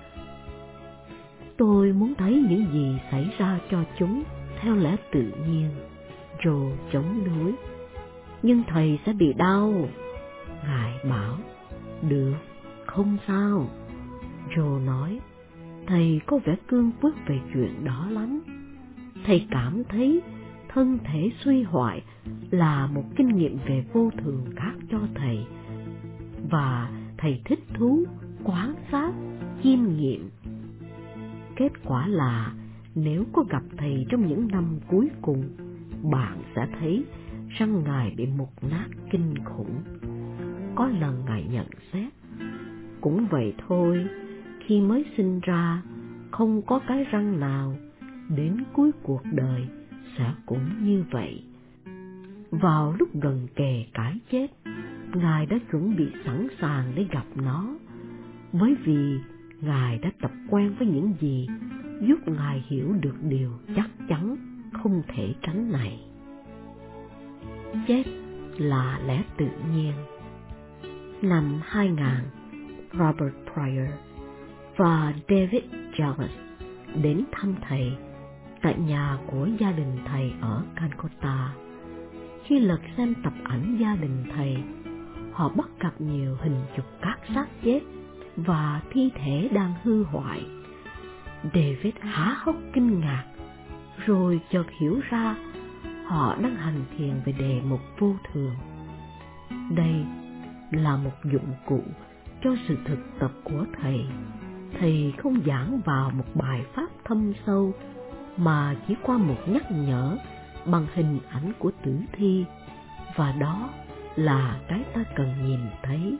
tôi muốn thấy những gì xảy ra cho chúng theo lẽ tự nhiên. Joe chống đối, nhưng thầy sẽ bị đau. Ngài bảo, được, không sao. Joe nói, thầy có vẻ cương quyết về chuyện đó lắm. Thầy cảm thấy thân thể suy hoại là một kinh nghiệm về vô thường khác cho thầy, và thầy thích thú quan sát, chiêm nghiệm. Kết quả là nếu có gặp thầy trong những năm cuối cùng, bạn sẽ thấy răng ngài bị mục nát kinh khủng. Có lần ngài nhận xét, cũng vậy thôi, khi mới sinh ra không có cái răng nào, đến cuối cuộc đời sẽ cũng như vậy. Vào lúc gần kề cái chết, ngài đã chuẩn bị sẵn sàng để gặp nó, bởi vì ngài đã tập quen với những gì giúp ngài hiểu được điều chắc chắn không thể tránh này. Chết là lẽ tự nhiên. Năm hai nghìn, Robert Pryor và David Jarvis đến thăm thầy tại nhà của gia đình thầy ở Calcutta. Khi lật xem tập ảnh gia đình thầy, họ bắt gặp nhiều hình chụp các xác chết và thi thể đang hư hoại. David há hốc kinh ngạc, rồi chợt hiểu ra họ đang hành thiền về đề mục vô thường. Đây là một dụng cụ cho sự thực tập của thầy. Thầy không giảng vào một bài pháp thâm sâu, mà chỉ qua một nhắc nhở bằng hình ảnh của tử thi, và đó là cái ta cần nhìn thấy.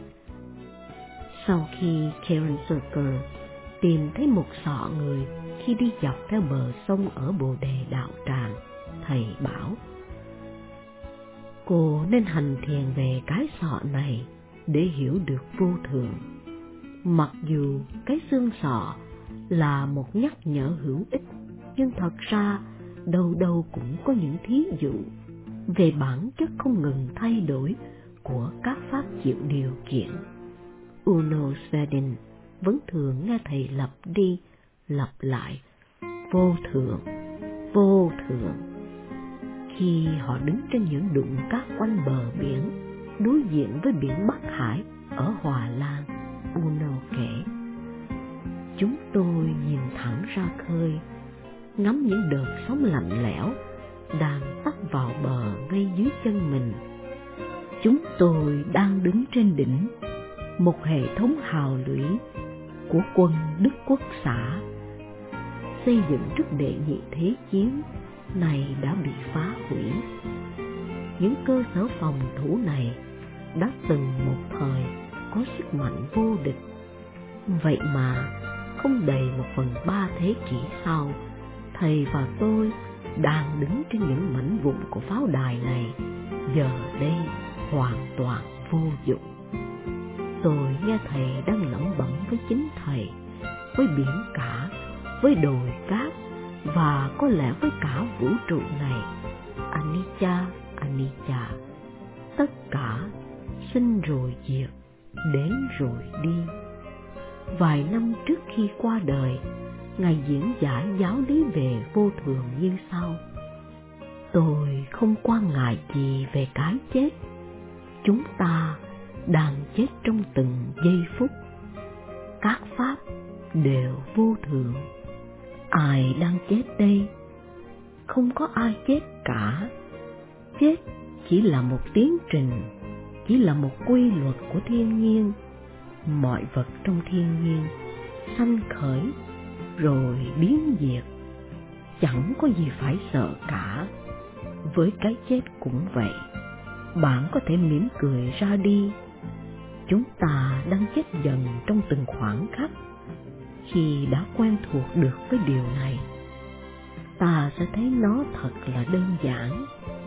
Sau khi Karen Zucker tìm thấy một sọ người khi đi dọc theo bờ sông ở Bồ Đề Đạo Tràng, thầy bảo, Cô nên hành thiền về cái sọ này để hiểu được vô thường. Mặc dù cái xương sọ là một nhắc nhở hữu ích, nhưng thật ra đâu đâu cũng có những thí dụ về bản chất không ngừng thay đổi của các pháp chịu điều kiện. Uno Svedin vẫn thường nghe thầy lặp đi lặp lại vô thượng, vô thượng. Khi họ đứng trên những đụng cát quanh bờ biển, đối diện với biển Bắc Hải ở Hòa Lan, Uno kể: chúng tôi nhìn thẳng ra khơi, ngắm những đợt sóng lạnh lẽo đang tấp vào bờ ngay dưới chân mình. Chúng tôi đang đứng trên đỉnh một hệ thống hào lũy của quân Đức Quốc xã, xây dựng trước đệ nhị thế chiến, này đã bị phá hủy. Những cơ sở phòng thủ này đã từng một thời có sức mạnh vô địch. Vậy mà không đầy một phần ba thế kỷ sau, thầy và tôi đang đứng trên những mảnh vụn của pháo đài này, giờ đây hoàn toàn vô dụng. Tôi nghe thầy đang lẩm bẩm với chính thầy, với biển cả, với đồi cát và có lẽ với cả vũ trụ này: Anicca, Anicca, tất cả sinh rồi diệt, đến rồi đi. Vài năm trước khi qua đời, Ngài diễn giải giáo lý về vô thường như sau: tôi không quan ngại gì về cái chết. Chúng ta đang chết trong từng giây phút. Các pháp đều vô thường. Ai đang chết đây? Không có ai chết cả. Chết chỉ là một tiến trình, chỉ là một quy luật của thiên nhiên. Mọi vật trong thiên nhiên sanh khởi rồi biến diệt, chẳng có gì phải sợ cả. Với cái chết cũng vậy, bạn có thể mỉm cười ra đi. Chúng ta đang chết dần trong từng khoảng khắc. Khi đã quen thuộc được với điều này, ta sẽ thấy nó thật là đơn giản.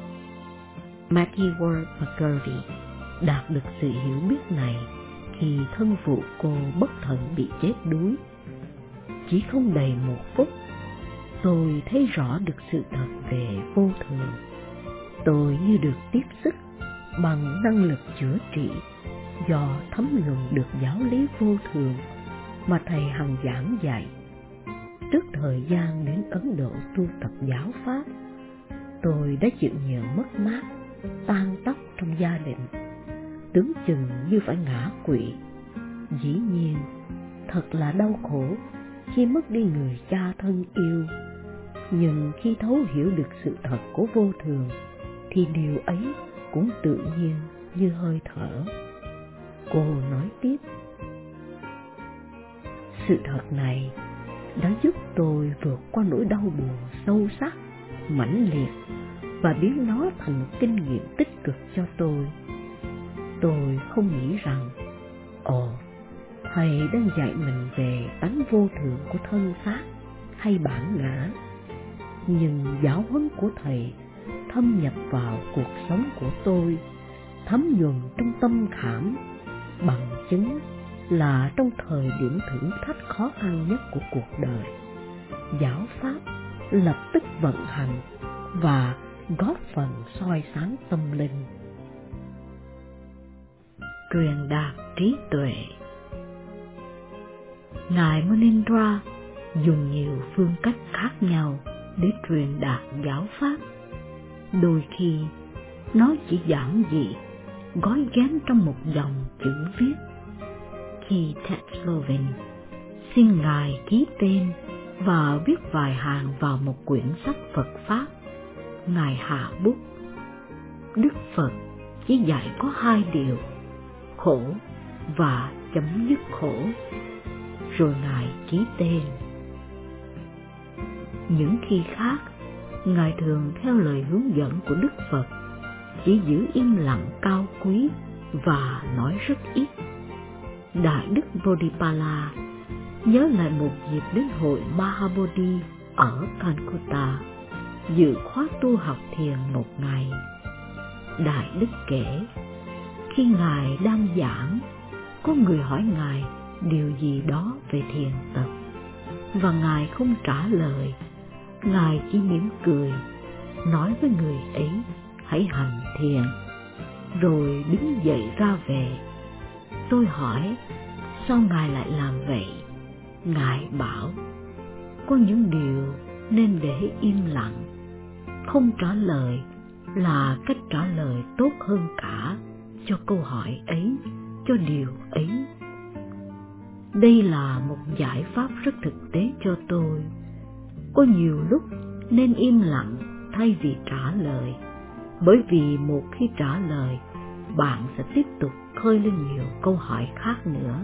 Maggie Ward McGurvey đạt được sự hiểu biết này khi thân phụ cô bất thần bị chết đuối. Chỉ không đầy một phút, tôi thấy rõ được sự thật về vô thường. Tôi như được tiếp sức bằng năng lực chữa trị do thấm nhuần được giáo lý vô thường mà thầy hằng giảng dạy. Trước thời gian đến Ấn Độ tu tập giáo pháp, tôi đã chịu nhiều mất mát, tan tóc trong gia đình, tưởng chừng như phải ngã quỵ. Dĩ nhiên, thật là đau khổ khi mất đi người cha thân yêu. Nhưng khi thấu hiểu được sự thật của vô thường, thì điều ấy cũng tự nhiên như hơi thở. Cô nói tiếp: sự thật này đã giúp tôi vượt qua nỗi đau buồn sâu sắc, mãnh liệt và biến nó thành kinh nghiệm tích cực cho tôi. Tôi không nghĩ rằng, ồ, thầy đang dạy mình về tánh vô thường của thân xác hay bản ngã. Nhưng giáo huấn của thầy thâm nhập vào cuộc sống của tôi, thấm nhuần trong tâm khảm, bằng chứng là trong thời điểm thử thách khó khăn nhất của cuộc đời, giáo pháp lập tức vận hành và góp phần soi sáng tâm linh. Truyền đạt trí tuệ. Ngài Munindra dùng nhiều phương cách khác nhau để truyền đạt giáo pháp. Đôi khi nó chỉ giản dị, gói ghém trong một dòng chữ viết. Khi Tetlovin xin Ngài ký tên và viết vài hàng vào một quyển sách Phật Pháp, Ngài hạ bút: Đức Phật chỉ dạy có hai điều, khổ và chấm dứt khổ. Rồi Ngài ký tên. Những khi khác, Ngài thường theo lời hướng dẫn của Đức Phật, chỉ giữ im lặng cao quý và nói rất ít. Đại đức Bodhipala nhớ lại một dịp đến hội Mahabodhi ở Calcutta dự khóa tu học thiền một ngày. Đại Đức kể, khi Ngài đang giảng, có người hỏi Ngài điều gì đó về thiền tập, và Ngài không trả lời. Ngài chỉ mỉm cười, nói với người ấy hãy hành thiền, rồi đứng dậy ra về. Tôi hỏi, sao Ngài lại làm vậy? Ngài bảo, có những điều nên để im lặng. Không trả lời là cách trả lời tốt hơn cả cho câu hỏi ấy, cho điều ấy. Đây là một giải pháp rất thực tế cho tôi. Có nhiều lúc nên im lặng thay vì trả lời, bởi vì một khi trả lời, bạn sẽ tiếp tục khơi lên nhiều câu hỏi khác nữa.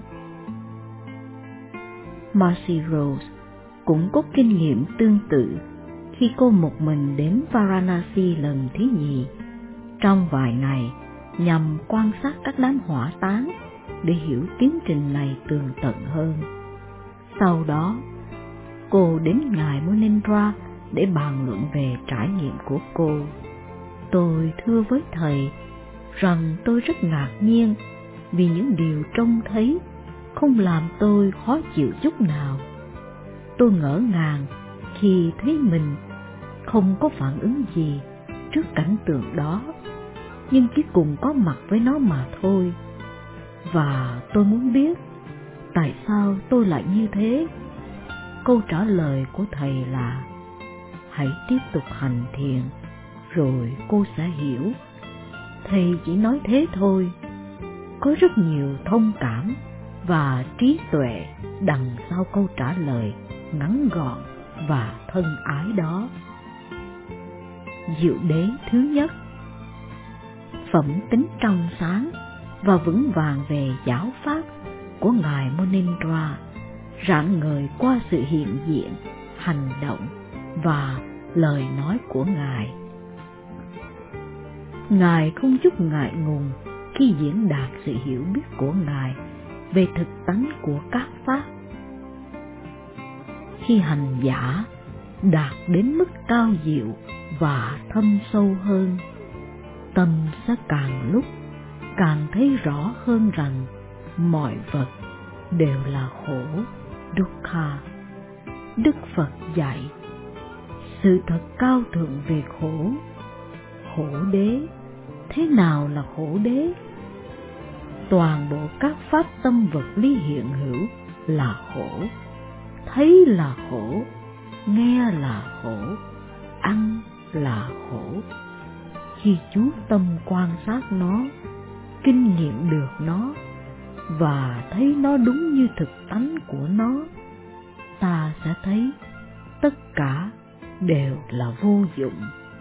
Marcy Rose cũng có kinh nghiệm tương tự khi cô một mình đến Varanasi lần thứ nhì trong vài ngày nhằm quan sát các đám hỏa táng để hiểu tiến trình này tường tận hơn. Sau đó, cô đến ngài Munindra để bàn luận về trải nghiệm của cô. Tôi thưa với thầy rằng tôi rất ngạc nhiên vì những điều trông thấy không làm tôi khó chịu chút nào. Tôi ngỡ ngàng khi thấy mình không có phản ứng gì trước cảnh tượng đó, nhưng chỉ cùng có mặt với nó mà thôi. Và tôi muốn biết tại sao tôi lại như thế. Câu trả lời của thầy là hãy tiếp tục hành thiền rồi cô sẽ hiểu. Thầy chỉ nói thế thôi. Có rất nhiều thông cảm và trí tuệ đằng sau câu trả lời ngắn gọn và thân ái đó. Diệu đế thứ nhất, phẩm tính trong sáng và vững vàng về giáo pháp của ngài Munindra rạng ngời qua sự hiện diện, hành động và lời nói của ngài. Ngài không chút ngại ngùng khi diễn đạt sự hiểu biết của ngài về thực tánh của các pháp. Khi hành giả đạt đến mức cao diệu và thâm sâu hơn, tâm sẽ càng lúc càng thấy rõ hơn rằng mọi vật đều là khổ, dukkha. Đức Phật dạy sự thật cao thượng về khổ. Khổ đế, thế nào là khổ đế? Toàn bộ các pháp tâm vật lý hiện hữu là khổ. Thấy là khổ, nghe là khổ, ăn là khổ. Khi chú tâm quan sát nó, kinh nghiệm được nó và thấy nó đúng như thực tánh của nó, ta sẽ thấy tất cả đều là vô dụng.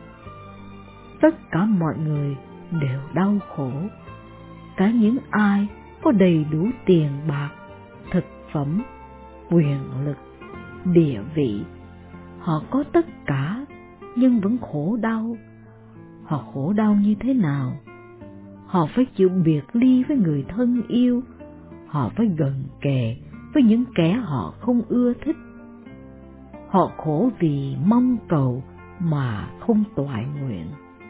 Tất cả mọi người đều đau khổ, cả những ai có đầy đủ tiền bạc, thực phẩm, quyền lực, địa vị. Họ có tất cả nhưng vẫn khổ đau. Họ khổ đau như thế nào? Họ phải chịu biệt ly với người thân yêu. Họ phải gần kề với những kẻ họ không ưa thích. Họ khổ vì mong cầu mà không toại nguyện.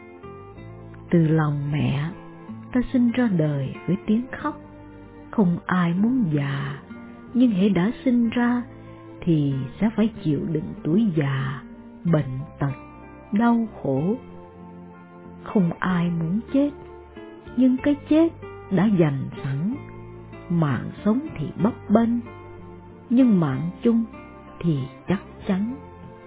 Từ lòng mẹ, ta sinh ra đời với tiếng khóc. Không ai muốn già, nhưng hễ đã sinh ra thì sẽ phải chịu đựng tuổi già, bệnh tật, đau khổ. Không ai muốn chết, nhưng cái chết đã dành sẵn. Mạng sống thì bấp bênh, nhưng mạng chung thì chắc chắn.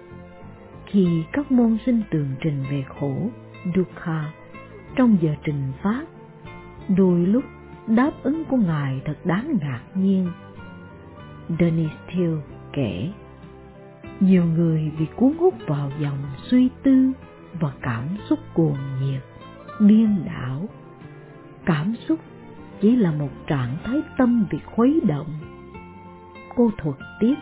Khi các môn sinh tường trình về khổ, dukkha, trong giờ trình pháp, đôi lúc đáp ứng của ngài thật đáng ngạc nhiên. Dennis Thiel kể, nhiều người bị cuốn hút vào dòng suy tư và cảm xúc cuồng nhiệt, điên đảo. Cảm xúc chỉ là một trạng thái tâm bị khuấy động. Cô thuật tiếp,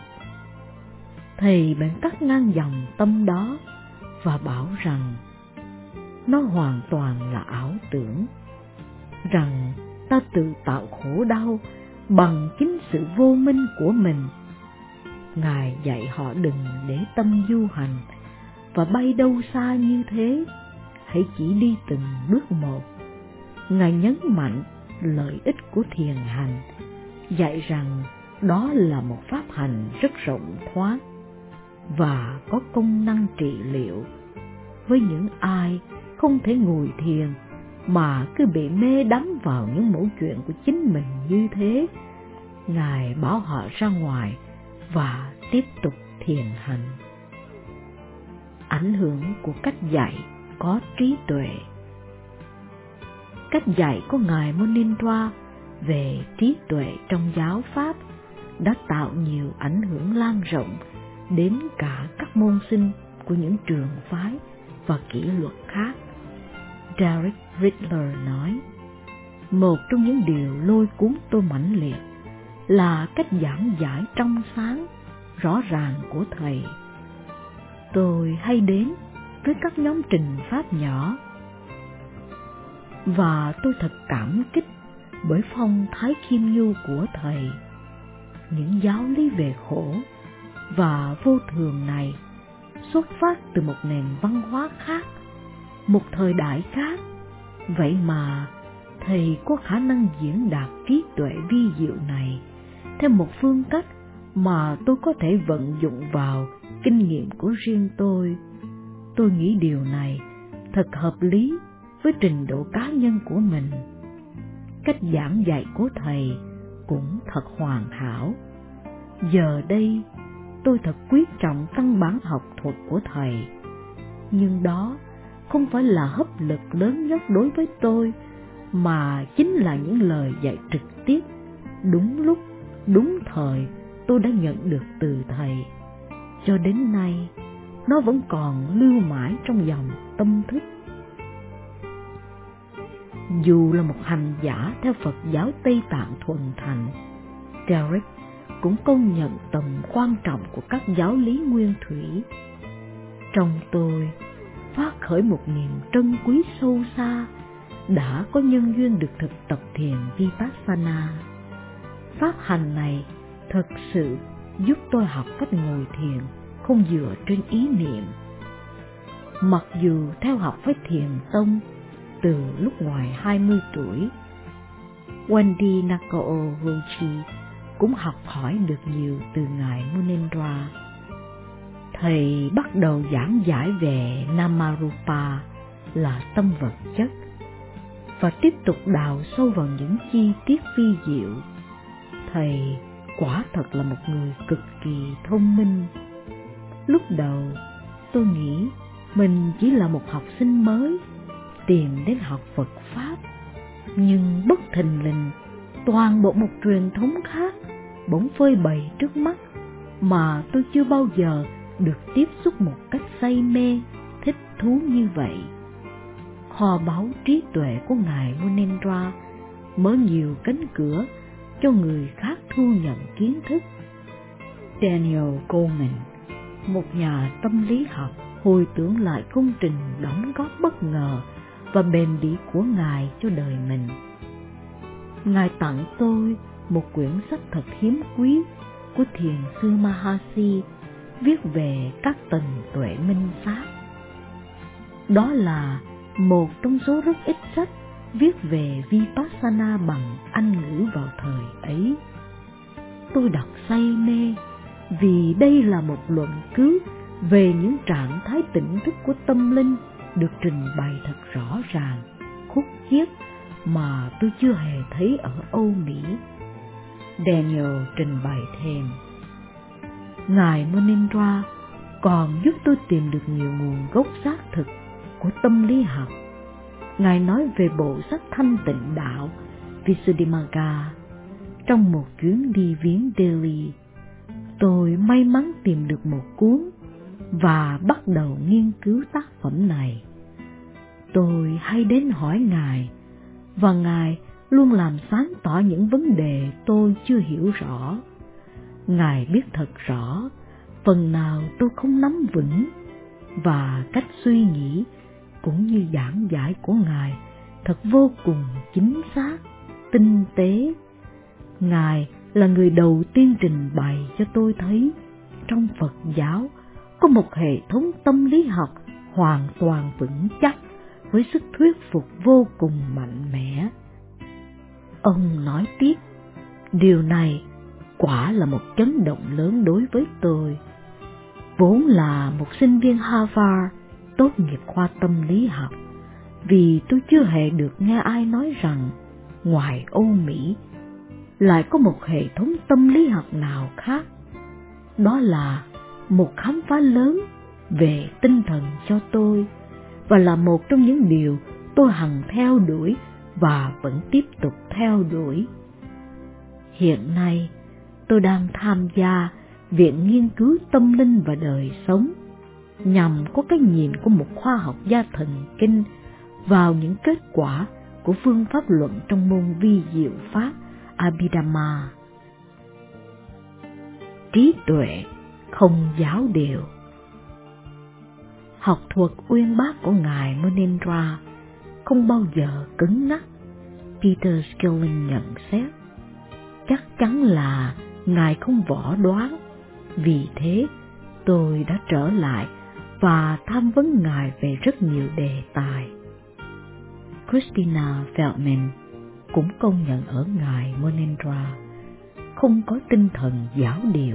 thầy bèn cắt ngang dòng tâm đó và bảo rằng nó hoàn toàn là ảo tưởng, rằng ta tự tạo khổ đau bằng chính sự vô minh của mình. Ngài dạy họ đừng để tâm du hành và bay đâu xa như thế, hãy chỉ đi từng bước một. Ngài nhấn mạnh lợi ích của thiền hành, dạy rằng đó là một pháp hành rất rộng thoáng và có công năng trị liệu. Với những ai không thể ngồi thiền mà cứ bị mê đắm vào những mẩu chuyện của chính mình như thế, Ngài bảo họ ra ngoài và tiếp tục thiền hành. Ảnh hưởng của cách dạy có trí tuệ. Cách dạy của Ngài Monindra về trí tuệ trong giáo pháp đã tạo nhiều ảnh hưởng lan rộng đến cả các môn sinh của những trường phái và kỷ luật khác. Derek Riddler nói, một trong những điều lôi cuốn tôi mãnh liệt là cách giảng giải trong sáng, rõ ràng của Thầy. Tôi hay đến với các nhóm trình pháp nhỏ, và tôi thật cảm kích bởi phong thái khiêm nhu của Thầy. Những giáo lý về khổ và vô thường này xuất phát từ một nền văn hóa khác, một thời đại khác, vậy mà Thầy có khả năng diễn đạt trí tuệ vi diệu này theo một phương cách mà tôi có thể vận dụng vào kinh nghiệm của riêng tôi. Tôi nghĩ điều này thật hợp lý với trình độ cá nhân của mình. Cách giảng dạy của Thầy cũng thật hoàn hảo. Giờ đây tôi thật quý trọng căn bản học thuật của Thầy, nhưng đó không phải là hấp lực lớn nhất đối với tôi, mà chính là những lời dạy trực tiếp, đúng lúc, đúng thời tôi đã nhận được từ Thầy. Cho đến nay, nó vẫn còn lưu mãi trong dòng tâm thức. Dù là một hành giả theo Phật giáo Tây Tạng thuần thành, Derek cũng công nhận tầm quan trọng của các giáo lý nguyên thủy. Trong tôi phát khởi một niềm trân quý sâu xa đã có nhân duyên được thực tập thiền Vipassana. Pháp hành này thật sự giúp tôi học cách ngồi thiền không dựa trên ý niệm. Mặc dù theo học với thiền tông từ lúc ngoài hai mươi tuổi, Wendy Nakao Rochi cũng học hỏi được nhiều từ Ngài Monindra. Thầy bắt đầu giảng giải về Namarupa là tâm vật chất và tiếp tục đào sâu vào những chi tiết vi diệu. Thầy quả thật là một người cực kỳ thông minh. Lúc đầu tôi nghĩ mình chỉ là một học sinh mới tìm đến học Phật Pháp, nhưng bất thình lình toàn bộ một truyền thống khác bỗng phơi bày trước mắt mà tôi chưa bao giờ được tiếp xúc một cách say mê, thích thú như vậy. Kho báu trí tuệ của Ngài Monindra mở nhiều cánh cửa cho người khác thu nhận kiến thức. Daniel Goleman, một nhà tâm lý học, hồi tưởng lại công trình đóng góp bất ngờ và bền bỉ của Ngài cho đời mình. Ngài tặng tôi một quyển sách thật hiếm quý của thiền sư Mahasi viết về các tầng tuệ minh pháp. Đó là một trong số rất ít sách viết về Vipassana bằng Anh ngữ vào thời ấy. Tôi đọc say mê vì đây là một luận cứu về những trạng thái tỉnh thức của tâm linh được trình bày thật rõ ràng, khúc chiết mà tôi chưa hề thấy ở Âu Mỹ. Daniel trình bày thêm, Ngài Monindra còn giúp tôi tìm được nhiều nguồn gốc xác thực của tâm lý học. Ngài nói về bộ sách Thanh Tịnh Đạo Visuddhimagga. Trong một chuyến đi viếng Delhi, tôi may mắn tìm được một cuốn và bắt đầu nghiên cứu tác phẩm này. Tôi hay đến hỏi Ngài, và Ngài luôn làm sáng tỏ những vấn đề tôi chưa hiểu rõ. Ngài biết thật rõ phần nào tôi không nắm vững, và cách suy nghĩ cũng như giảng giải của Ngài thật vô cùng chính xác, tinh tế. Ngài là người đầu tiên trình bày cho tôi thấy trong Phật giáo có một hệ thống tâm lý học hoàn toàn vững chắc với sức thuyết phục vô cùng mạnh mẽ. Ông nói tiếp, điều này quả là một chấn động lớn đối với tôi. Vốn là một sinh viên Harvard tốt nghiệp khoa tâm lý học, vì tôi chưa hề được nghe ai nói rằng ngoài Âu Mỹ lại có một hệ thống tâm lý học nào khác. Đó là một khám phá lớn về tinh thần cho tôi, và là một trong những điều tôi hằng theo đuổi và vẫn tiếp tục theo đuổi. Hiện nay, tôi đang tham gia Viện Nghiên cứu Tâm linh và Đời sống, nhằm có cái nhìn của một khoa học gia thần kinh vào những kết quả của phương pháp luận trong môn vi diệu pháp Abhidhamma. Trí tuệ không giáo điều. Học thuật uyên bác của Ngài Munindra không bao giờ cứng nhắc, Peter Skilling nhận xét. Chắc chắn là Ngài không võ đoán, vì thế tôi đã trở lại và tham vấn Ngài về rất nhiều đề tài. Christina Feldman cũng công nhận ở Ngài Munindra không có tinh thần giáo điều.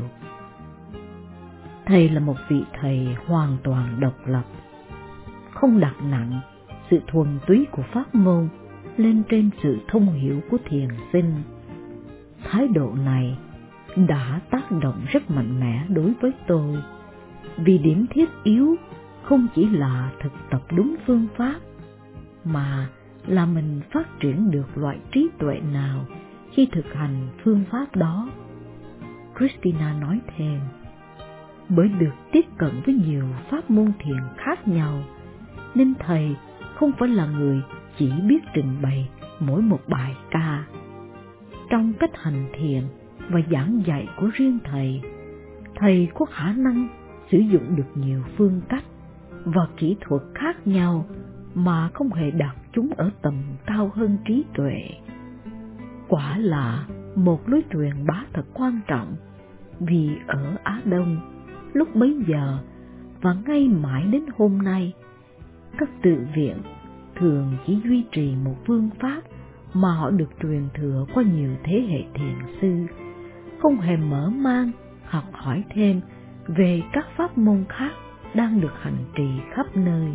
Thầy là một vị thầy hoàn toàn độc lập, không đặt nặng sự thuần túy của pháp môn lên trên sự thông hiểu của thiền sinh. Thái độ này đã tác động rất mạnh mẽ đối với tôi, vì điểm thiết yếu không chỉ là thực tập đúng phương pháp, mà là mình phát triển được loại trí tuệ nào khi thực hành phương pháp đó. Christina nói thêm, bởi được tiếp cận với nhiều pháp môn thiền khác nhau, nên thầy không phải là người chỉ biết trình bày mỗi một bài ca. Trong cách hành thiền và giảng dạy của riêng thầy, thầy có khả năng sử dụng được nhiều phương cách và kỹ thuật khác nhau mà không hề đặt chúng ở tầm cao hơn trí tuệ. Quả là một lối truyền bá thật quan trọng, vì ở Á Đông lúc bấy giờ và ngay mãi đến hôm nay, các tự viện thường chỉ duy trì một phương pháp mà họ được truyền thừa qua nhiều thế hệ thiền sư, không hề mở mang học hỏi thêm về các pháp môn khác đang được hành trì khắp nơi.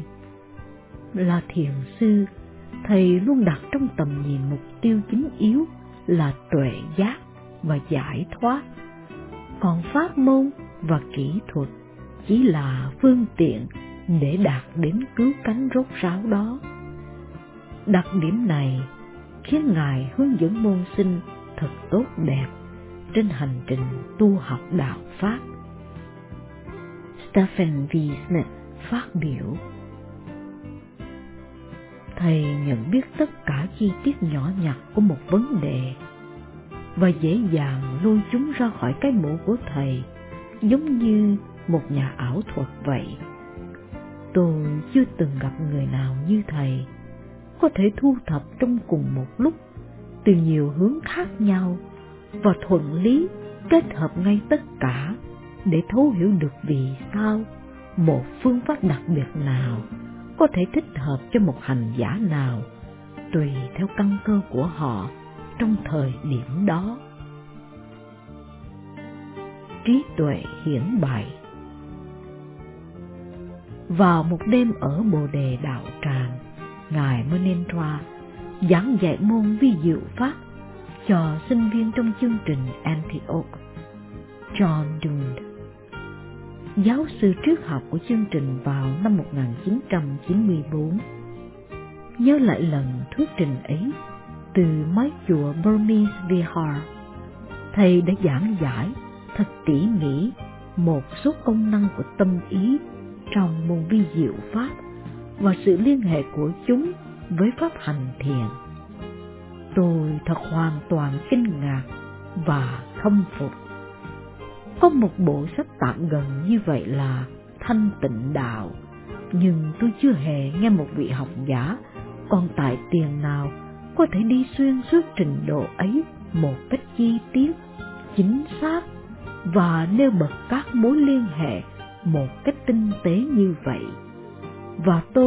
Là thiền sư, thầy luôn đặt trong tầm nhìn mục tiêu chính yếu là tuệ giác và giải thoát, còn pháp môn và kỹ thuật chỉ là phương tiện để đạt đến cứu cánh rốt ráo đó. Đặc điểm này khiến Ngài hướng dẫn môn sinh thật tốt đẹp trên hành trình tu học đạo Pháp. Stephen V. Smith phát biểu, thầy nhận biết tất cả chi tiết nhỏ nhặt của một vấn đề và dễ dàng lôi chúng ra khỏi cái mũ của thầy, giống như một nhà ảo thuật vậy. Tôi chưa từng gặp người nào như thầy, có thể thu thập trong cùng một lúc từ nhiều hướng khác nhau và thuận lý kết hợp ngay tất cả để thấu hiểu được vì sao một phương pháp đặc biệt nào có thể thích hợp cho một hành giả nào, tùy theo căn cơ của họ trong thời điểm đó. Trí tuệ hiển bày. Vào một đêm ở Bồ Đề Đạo Tràng, Ngài Munindra giảng dạy môn vi diệu pháp cho sinh viên trong chương trình Antioch. John Dund, giáo sư triết học của chương trình vào năm một nghìn chín trăm chín mươi tư, nhớ lại lần thuyết trình ấy từ mái chùa Burmese Vihar. Thầy đã giảng giải thật tỉ mỉ một số công năng của tâm ý trong môn vi diệu pháp và sự liên hệ của chúng với pháp hành thiền. Tôi thật hoàn toàn kinh ngạc và khâm phục. Có một bộ sách tạm gần như vậy là Thanh Tịnh Đạo, nhưng tôi chưa hề nghe một vị học giả còn tại tiền nào có thể đi xuyên suốt trình độ ấy một cách chi tiết, chính xác và nêu bật các mối liên hệ một cách tinh tế như vậy. Và tôi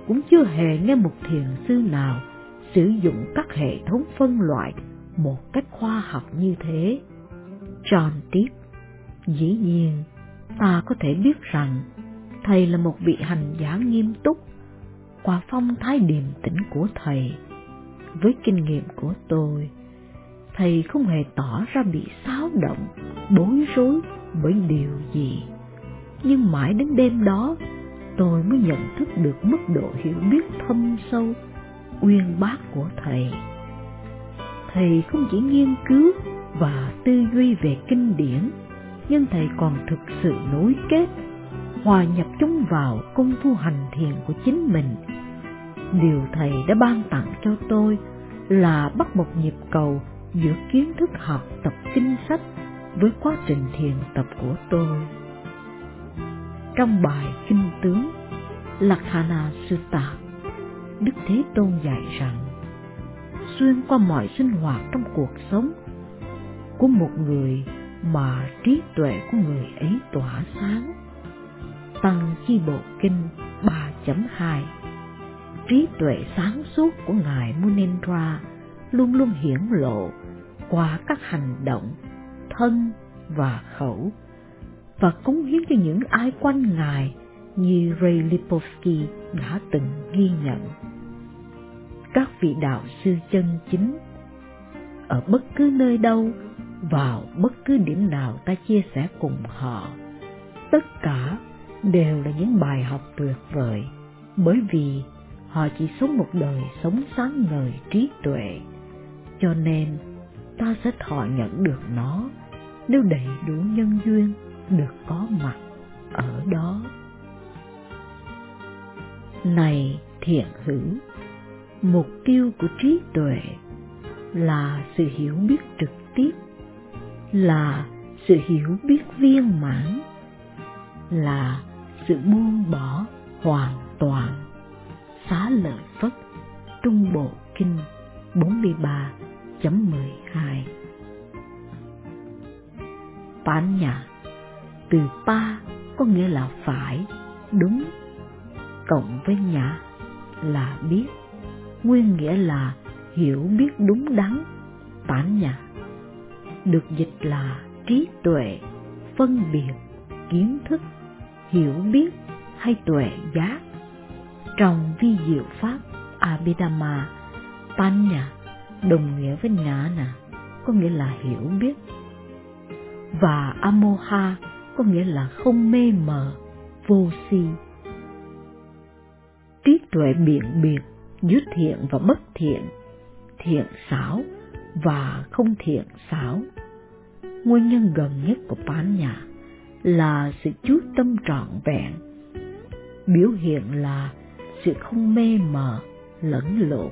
cũng chưa hề nghe một thiền sư nào sử dụng các hệ thống phân loại một cách khoa học như thế. John tiếp, dĩ nhiên, ta có thể biết rằng thầy là một vị hành giả nghiêm túc. Qua phong thái điềm tĩnh của thầy, với kinh nghiệm của tôi, thầy không hề tỏ ra bị xáo động, bối rối bởi điều gì. Nhưng mãi đến đêm đó, tôi mới nhận thức được mức độ hiểu biết thâm sâu, uyên bác của thầy. Thầy không chỉ nghiên cứu và tư duy về kinh điển, nhưng thầy còn thực sự nối kết, hòa nhập chúng vào công phu hành thiền của chính mình. Điều thầy đã ban tặng cho tôi là bắt một nhịp cầu giữa kiến thức học tập kinh sách với quá trình thiền tập của tôi. Trong bài kinh tướng Lakkhana Sutta, Đức Thế Tôn dạy rằng xuyên qua mọi sinh hoạt trong cuộc sống của một người mà trí tuệ của người ấy tỏa sáng. Tăng Chi Bộ Kinh ba chấm hai. Trí tuệ sáng suốt của Ngài Munindra luôn luôn hiển lộ qua các hành động, thân và khẩu, và cống hiến cho những ai quanh Ngài như Ray Lipovsky đã từng ghi nhận. Các vị đạo sư chân chính, ở bất cứ nơi đâu, vào bất cứ điểm nào ta chia sẻ cùng họ, tất cả đều là những bài học tuyệt vời, bởi vì họ chỉ sống một đời sống sáng ngời trí tuệ, cho nên ta sẽ thọ nhận được nó nếu đầy đủ nhân duyên được có mặt ở đó. Này thiện hữu, mục tiêu của trí tuệ là sự hiểu biết trực tiếp, là sự hiểu biết viên mãn, là sự buông bỏ hoàn toàn. Xá Lợi Phất, Trung Bộ Kinh bốn mươi ba chấm mười hai. Pán nhã, từ pa có nghĩa là phải, đúng, cộng với nhã là biết, nguyên nghĩa là hiểu biết đúng đắn. Pán nhã được dịch là trí tuệ, phân biệt, kiến thức, hiểu biết hay tuệ giác. Trong vi diệu pháp Abhidhamma, Panya đồng nghĩa với Nhana, có nghĩa là hiểu biết, và Amoha có nghĩa là không mê mờ, vô si. Trí tuệ biện biệt giữa thiện và bất thiện, thiện xảo và không thiện xảo. Nguyên nhân gần nhất của Panya là sự chú tâm trọn vẹn, biểu hiện là sự không mê mờ, lẫn lộn.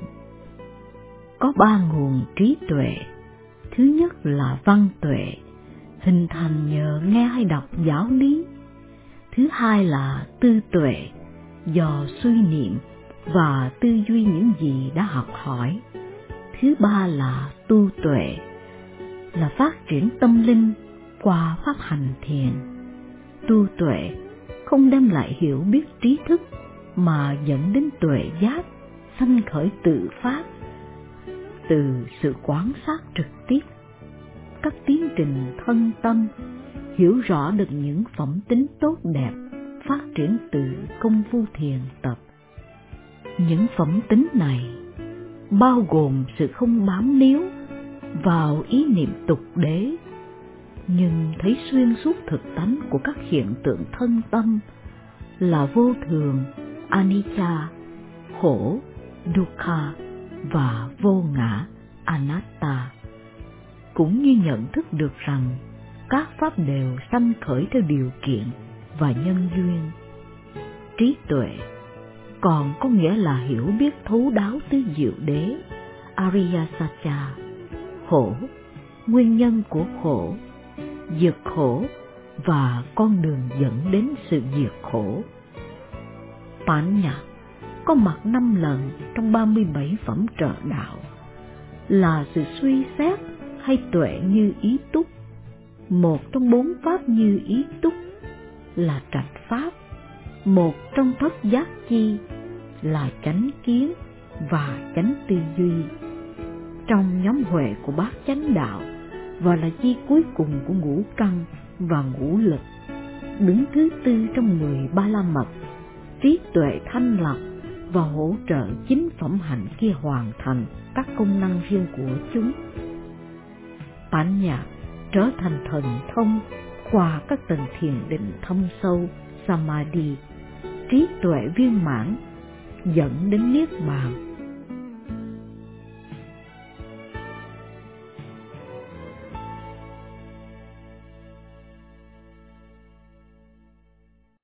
Có ba nguồn trí tuệ. Thứ nhất là văn tuệ, hình thành nhờ nghe hay đọc giáo lý. Thứ hai là tư tuệ, do suy niệm và tư duy những gì đã học hỏi. Thứ ba là tu tuệ, là phát triển tâm linh qua pháp hành thiền. Tu tuệ không đem lại hiểu biết trí thức, mà dẫn đến tuệ giác, sanh khởi tự phát. Từ sự quan sát trực tiếp, các tiến trình thân tâm, hiểu rõ được những phẩm tính tốt đẹp phát triển từ công phu thiền tập. Những phẩm tính này bao gồm sự không bám níu vào ý niệm tục đế, nhưng thấy xuyên suốt thực tánh của các hiện tượng thân tâm là vô thường, anicca, khổ, dukkha và vô ngã, anatta, cũng như nhận thức được rằng các pháp đều sanh khởi theo điều kiện và nhân duyên. Trí tuệ còn có nghĩa là hiểu biết thấu đáo tứ diệu đế, Ariya Satcha, khổ, nguyên nhân của khổ, diệt khổ và con đường dẫn đến sự diệt khổ. Panya có mặt năm lần trong ba mươi bảy phẩm trợ đạo, là sự suy xét hay tuệ như ý túc. Một trong bốn pháp như ý túc là trạch pháp, một trong thất giác chi, là chánh kiến và chánh tư duy. Trong nhóm huệ của bát chánh đạo và là chi cuối cùng của ngũ căn và ngũ lực, đứng thứ tư trong mười ba la mật, trí tuệ thanh lập và hỗ trợ chính phẩm hạnh kia hoàn thành các công năng riêng của chúng. Bát nhã trở thành thần thông qua các tầng thiền định thâm sâu samadhi, trí tuệ viên mãn dẫn đến niết bàn